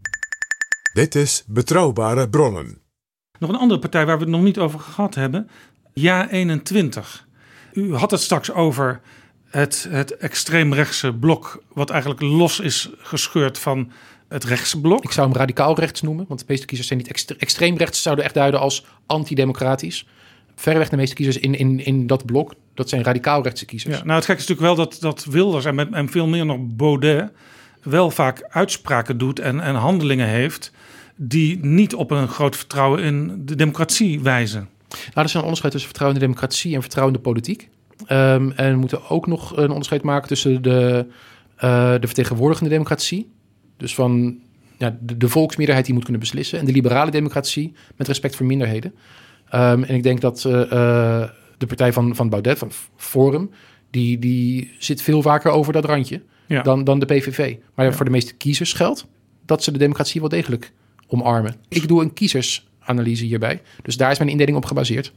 Dit is Betrouwbare Bronnen. Nog een andere partij waar we het nog niet over gehad hebben. Ja eenentwintig. U had het straks over het, het extreemrechtse blok, wat eigenlijk los is gescheurd van het rechtse blok. Ik zou hem radicaal rechts noemen, want de meeste kiezers zijn niet extre- extreem rechts, zouden echt duiden als antidemocratisch. Verreweg de meeste kiezers in, in, in dat blok, dat zijn radicaal rechtse kiezers. Ja, nou, het gekke is natuurlijk wel dat, dat Wilders en, met, en veel meer nog Baudet wel vaak uitspraken doet en, en handelingen heeft die niet op een groot vertrouwen in de democratie wijzen. Nou, er is een onderscheid tussen vertrouwen in de democratie en vertrouwen in de politiek. Um, en we moeten ook nog een onderscheid maken tussen de, uh, de vertegenwoordigende democratie, dus van ja, de, de volksmeerderheid die moet kunnen beslissen, en de liberale democratie met respect voor minderheden. Um, en ik denk dat uh, uh, de partij van, van Baudet, van Forum, die, die zit veel vaker over dat randje ja. dan, dan de P V V. Maar ja. voor de meeste kiezers geldt dat ze de democratie wel degelijk omarmen. Ik doe een kiezersanalyse hierbij, dus daar is mijn indeling op gebaseerd.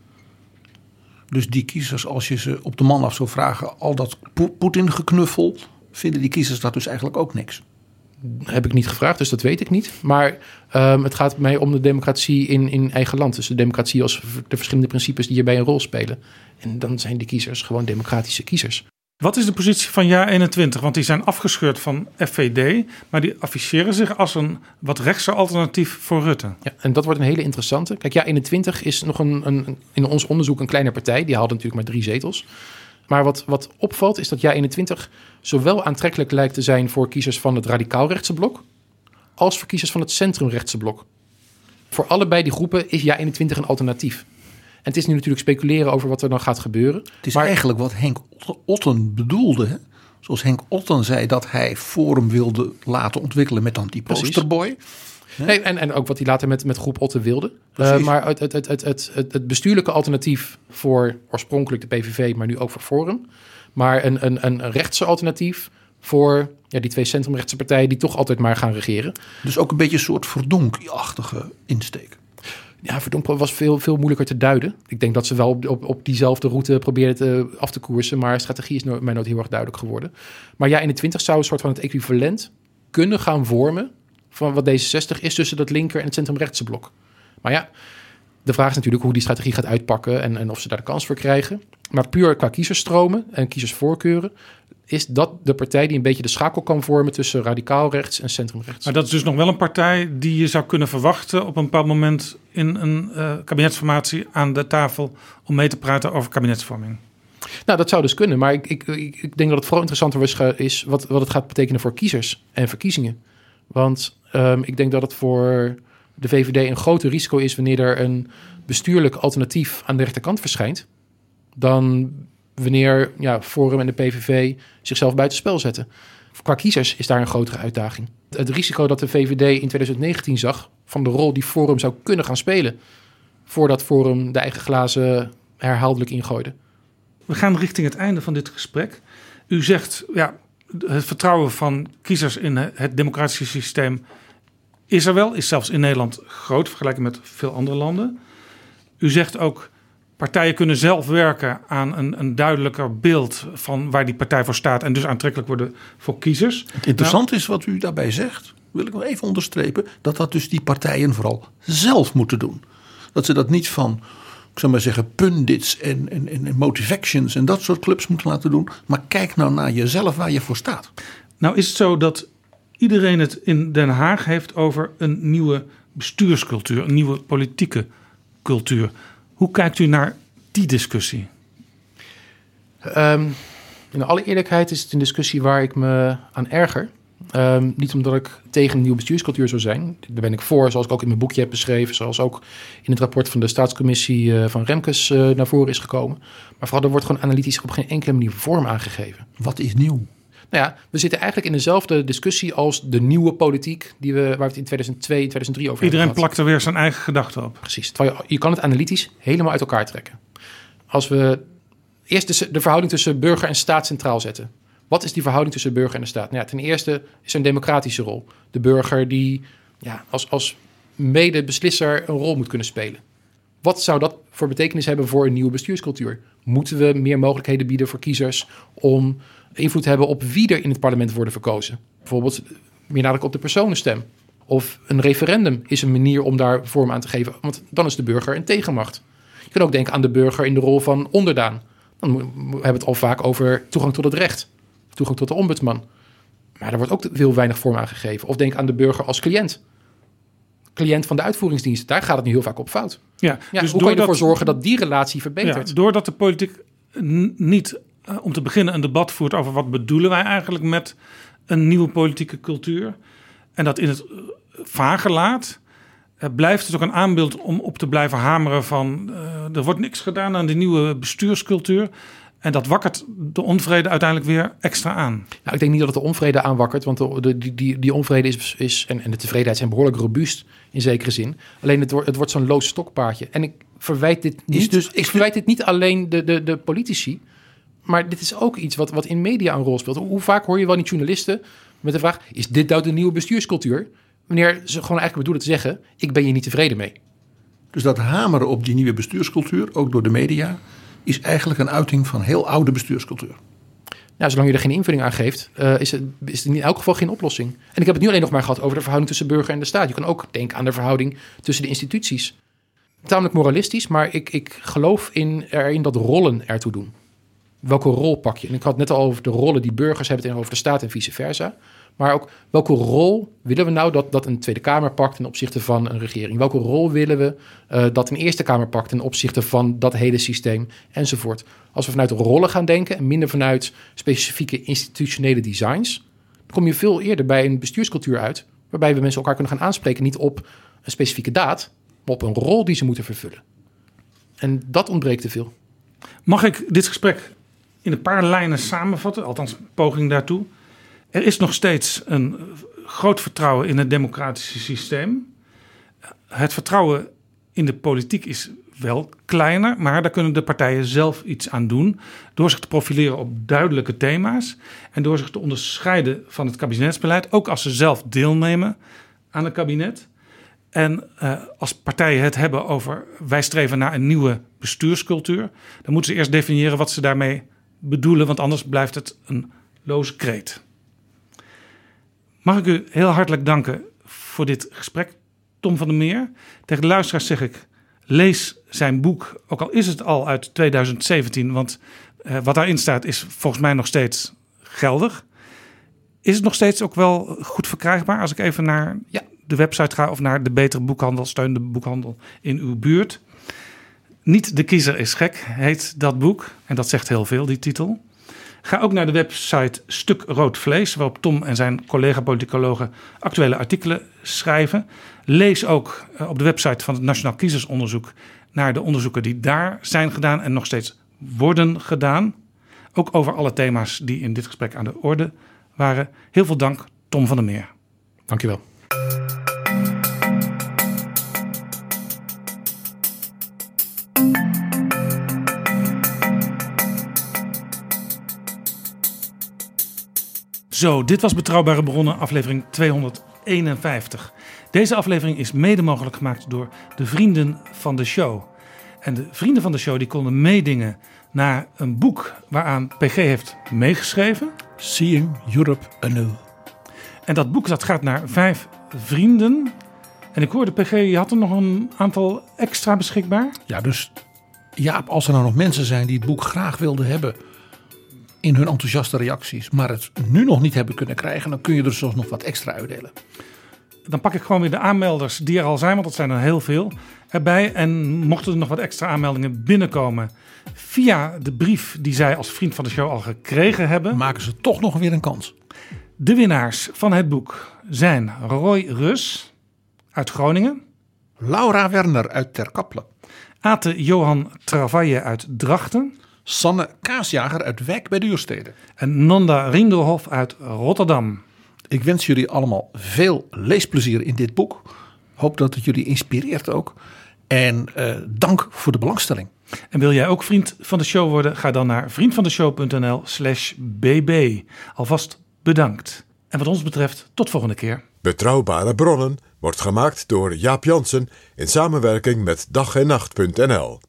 Dus die kiezers, als je ze op de man af zou vragen, al dat Poetin-geknuffel, vinden die kiezers dat dus eigenlijk ook niks? Heb ik niet gevraagd, dus dat weet ik niet. Maar um, het gaat mij om de democratie in, in eigen land. Dus de democratie als de verschillende principes die hierbij een rol spelen. En dan zijn de kiezers gewoon democratische kiezers. Wat is de positie van Ja eenentwintig? Want die zijn afgescheurd van F V D, maar die afficheren zich als een wat rechtser alternatief voor Rutte. Ja, en dat wordt een hele interessante. Kijk, Ja eenentwintig is nog een, een, in ons onderzoek een kleine partij. Die haalde natuurlijk maar drie zetels. Maar wat, wat opvalt is dat Ja eenentwintig zowel aantrekkelijk lijkt te zijn voor kiezers van het radicaalrechtse blok als voor kiezers van het centrumrechtse blok. Voor allebei die groepen is Ja eenentwintig een alternatief. En het is nu natuurlijk speculeren over wat er dan gaat gebeuren. Het is maar eigenlijk wat Henk Otten bedoelde. Hè? Zoals Henk Otten zei dat hij Forum wilde laten ontwikkelen met dan die posterboy. Nee, en, en ook wat hij later met, met groep Otten wilde. Uh, maar het, het, het, het, het, het, het bestuurlijke alternatief voor oorspronkelijk de P V V, maar nu ook voor Forum. Maar een, een, een rechtse alternatief voor ja, die twee centrumrechtse partijen die toch altijd maar gaan regeren. Dus ook een beetje een soort Verdonk-achtige insteek. Ja, Verdonk was veel, veel moeilijker te duiden. Ik denk dat ze wel op, op, op diezelfde route probeerden te, af te koersen, maar strategie is no, mij nooit heel erg duidelijk geworden. Maar Ja eenentwintig zou een soort van het equivalent kunnen gaan vormen van wat D zesenzestig is tussen dat linker en het centrumrechtse blok. Maar ja, de vraag is natuurlijk hoe die strategie gaat uitpakken en, en of ze daar de kans voor krijgen. Maar puur qua kiezersstromen en kiezersvoorkeuren is dat de partij die een beetje de schakel kan vormen tussen radicaal rechts en centrumrechts. Maar dat is dus nog wel een partij die je zou kunnen verwachten op een bepaald moment in een uh, kabinetsformatie aan de tafel om mee te praten over kabinetsvorming. Nou, dat zou dus kunnen. Maar ik, ik, ik denk dat het vooral interessanter is wat, wat het gaat betekenen voor kiezers en verkiezingen. Want um, ik denk dat het voor de V V D een groter risico is wanneer er een bestuurlijk alternatief aan de rechterkant verschijnt, dan wanneer ja, Forum en de P V V zichzelf buitenspel zetten. Qua kiezers is daar een grotere uitdaging. Het risico dat de V V D in twintig negentien zag van de rol die Forum zou kunnen gaan spelen voordat Forum de eigen glazen herhaaldelijk ingooide. We gaan richting het einde van dit gesprek. U zegt, ja, het vertrouwen van kiezers in het democratische systeem is er wel, is zelfs in Nederland groot vergeleken met veel andere landen. U zegt ook, partijen kunnen zelf werken aan een, een duidelijker beeld van waar die partij voor staat en dus aantrekkelijk worden voor kiezers. Het interessante nou, is wat u daarbij zegt, wil ik wel even onderstrepen, dat dat dus die partijen vooral zelf moeten doen. Dat ze dat niet van, ik zou maar zeggen, pundits en, en, en motivations en dat soort clubs moeten laten doen. Maar kijk nou naar jezelf waar je voor staat. Nou is het zo dat iedereen het in Den Haag heeft over een nieuwe bestuurscultuur, een nieuwe politieke cultuur. Hoe kijkt u naar die discussie? Um, in alle eerlijkheid is het een discussie waar ik me aan erger. Um, niet omdat ik tegen een nieuwe bestuurscultuur zou zijn. Daar ben ik voor, zoals ik ook in mijn boekje heb beschreven. Zoals ook in het rapport van de staatscommissie uh, van Remkes uh, naar voren is gekomen. Maar vooral er wordt gewoon analytisch op geen enkele manier vorm aangegeven. Wat is nieuw? Nou ja, we zitten eigenlijk in dezelfde discussie als de nieuwe politiek die we, waar we het in tweeduizend twee, tweeduizend drie over Iedereen hebben gehad. plakt er weer zijn eigen gedachten op. Precies. Terwijl je, je kan het analytisch helemaal uit elkaar trekken. Als we eerst de, de verhouding tussen burger en staat centraal zetten. Wat is die verhouding tussen burger en de staat? Nou ja, ten eerste is er een democratische rol. De burger die ja, als, als medebeslisser een rol moet kunnen spelen. Wat zou dat voor betekenis hebben voor een nieuwe bestuurscultuur? Moeten we meer mogelijkheden bieden voor kiezers om invloed te hebben op wie er in het parlement worden verkozen? Bijvoorbeeld meer nadruk op de personenstem. Of een referendum is een manier om daar vorm aan te geven, want dan is de burger een tegenmacht. Je kunt ook denken aan de burger in de rol van onderdaan. Dan hebben we het al vaak over toegang tot het recht, toegang tot de ombudsman. Maar daar wordt ook heel weinig vorm aan gegeven. Of denk aan de burger als cliënt. Cliënt van de uitvoeringsdienst, daar gaat het nu heel vaak op fout. Ja, Ja, dus hoe kan je ervoor doordat- zorgen dat die relatie verbetert? Ja, doordat de politiek n- niet, uh, om te beginnen, een debat voert over wat bedoelen wij eigenlijk met een nieuwe politieke cultuur. En dat in het uh, vage laat, uh, blijft het ook een aanbeeld om op te blijven hameren van uh, er wordt niks gedaan aan de nieuwe bestuurscultuur. En dat wakkert de onvrede uiteindelijk weer extra aan. Nou, ik denk niet dat het de onvrede aanwakkert, want de, de, die, die, die onvrede is, is en, en de tevredenheid zijn behoorlijk robuust in zekere zin. Alleen het wordt, het wordt zo'n loos stokpaardje. En ik verwijt dit niet, Is dus- ik verwijt dit niet alleen de, de, de politici, maar dit is ook iets wat, wat in media een rol speelt. Hoe vaak hoor je wel niet journalisten met de vraag, is dit nou de nieuwe bestuurscultuur? Wanneer ze gewoon eigenlijk bedoelen te zeggen, ik ben hier niet tevreden mee. Dus dat hameren op die nieuwe bestuurscultuur, ook door de media, is eigenlijk een uiting van heel oude bestuurscultuur. Nou, zolang je er geen invulling aan geeft, uh, is, het, is het in elk geval geen oplossing. En ik heb het nu alleen nog maar gehad over de verhouding tussen burger en de staat. Je kan ook denken aan de verhouding tussen de instituties. Tamelijk moralistisch, maar ik, ik geloof in, erin dat rollen ertoe doen. Welke rol pak je? En ik had het net al over de rollen die burgers hebben tegenover de staat en vice versa. Maar ook welke rol willen we nou dat, dat een Tweede Kamer pakt ten opzichte van een regering? Welke rol willen we uh, dat een Eerste Kamer pakt ten opzichte van dat hele systeem enzovoort? Als we vanuit rollen gaan denken en minder vanuit specifieke institutionele designs, dan kom je veel eerder bij een bestuurscultuur uit, waarbij we mensen elkaar kunnen gaan aanspreken niet op een specifieke daad, maar op een rol die ze moeten vervullen. En dat ontbreekt te veel. Mag ik dit gesprek in een paar lijnen samenvatten? Althans, een poging daartoe. Er is nog steeds een groot vertrouwen in het democratische systeem. Het vertrouwen in de politiek is wel kleiner, maar daar kunnen de partijen zelf iets aan doen. Door zich te profileren op duidelijke thema's en door zich te onderscheiden van het kabinetsbeleid, ook als ze zelf deelnemen aan het kabinet. En uh, als partijen het hebben over wij streven naar een nieuwe bestuurscultuur, dan moeten ze eerst definiëren wat ze daarmee bedoelen, want anders blijft het een loze kreet. Mag ik u heel hartelijk danken voor dit gesprek, Tom van der Meer. Tegen de luisteraars zeg ik, lees zijn boek, ook al is het al uit tweeduizend zeventien, want uh, wat daarin staat is volgens mij nog steeds geldig. Is het nog steeds ook wel goed verkrijgbaar als ik even naar Ja. de website ga of naar de betere boekhandel, steun de boekhandel in uw buurt? Niet de kiezer is gek, heet dat boek. En dat zegt heel veel, die titel. Ga ook naar de website Stuk Rood Vlees, waarop Tom en zijn collega-politicologen actuele artikelen schrijven. Lees ook op de website van het Nationaal Kiezersonderzoek naar de onderzoeken die daar zijn gedaan en nog steeds worden gedaan. Ook over alle thema's die in dit gesprek aan de orde waren. Heel veel dank, Tom van der Meer. Dank je wel. Zo, dit was Betrouwbare Bronnen, aflevering tweehonderdeenenvijftig. Deze aflevering is mede mogelijk gemaakt door de vrienden van de show. En de vrienden van de show die konden meedingen naar een boek waaraan P G heeft meegeschreven. Seeing Europe Anew. En dat boek dat gaat naar vijf vrienden. En ik hoorde P G, je had er nog een aantal extra beschikbaar. Ja, dus Jaap, als er nou nog mensen zijn die het boek graag wilden hebben in hun enthousiaste reacties, maar het nu nog niet hebben kunnen krijgen, dan kun je er zelfs nog wat extra uitdelen. Dan pak ik gewoon weer de aanmelders die er al zijn, want dat zijn er heel veel, erbij. En mochten er nog wat extra aanmeldingen binnenkomen via de brief die zij als vriend van de show al gekregen hebben, Maken ze toch nog weer een kans. de winnaars van het boek zijn Roy Rus uit Groningen, Laura Werner uit Ter Kapelle. Ate Johan Travaille uit Drachten Sanne Kaasjager uit Wijk bij Duurstede. en Nanda Rindelhof uit Rotterdam. Ik wens jullie allemaal veel leesplezier in dit boek. Hoop dat het jullie inspireert ook. En uh, dank voor de belangstelling. En wil jij ook vriend van de show worden? Ga dan naar vriendvandeshow.nl slash bb. Alvast bedankt. En wat ons betreft, tot volgende keer. Betrouwbare Bronnen wordt gemaakt door Jaap Jansen in samenwerking met dag en nacht punt n l.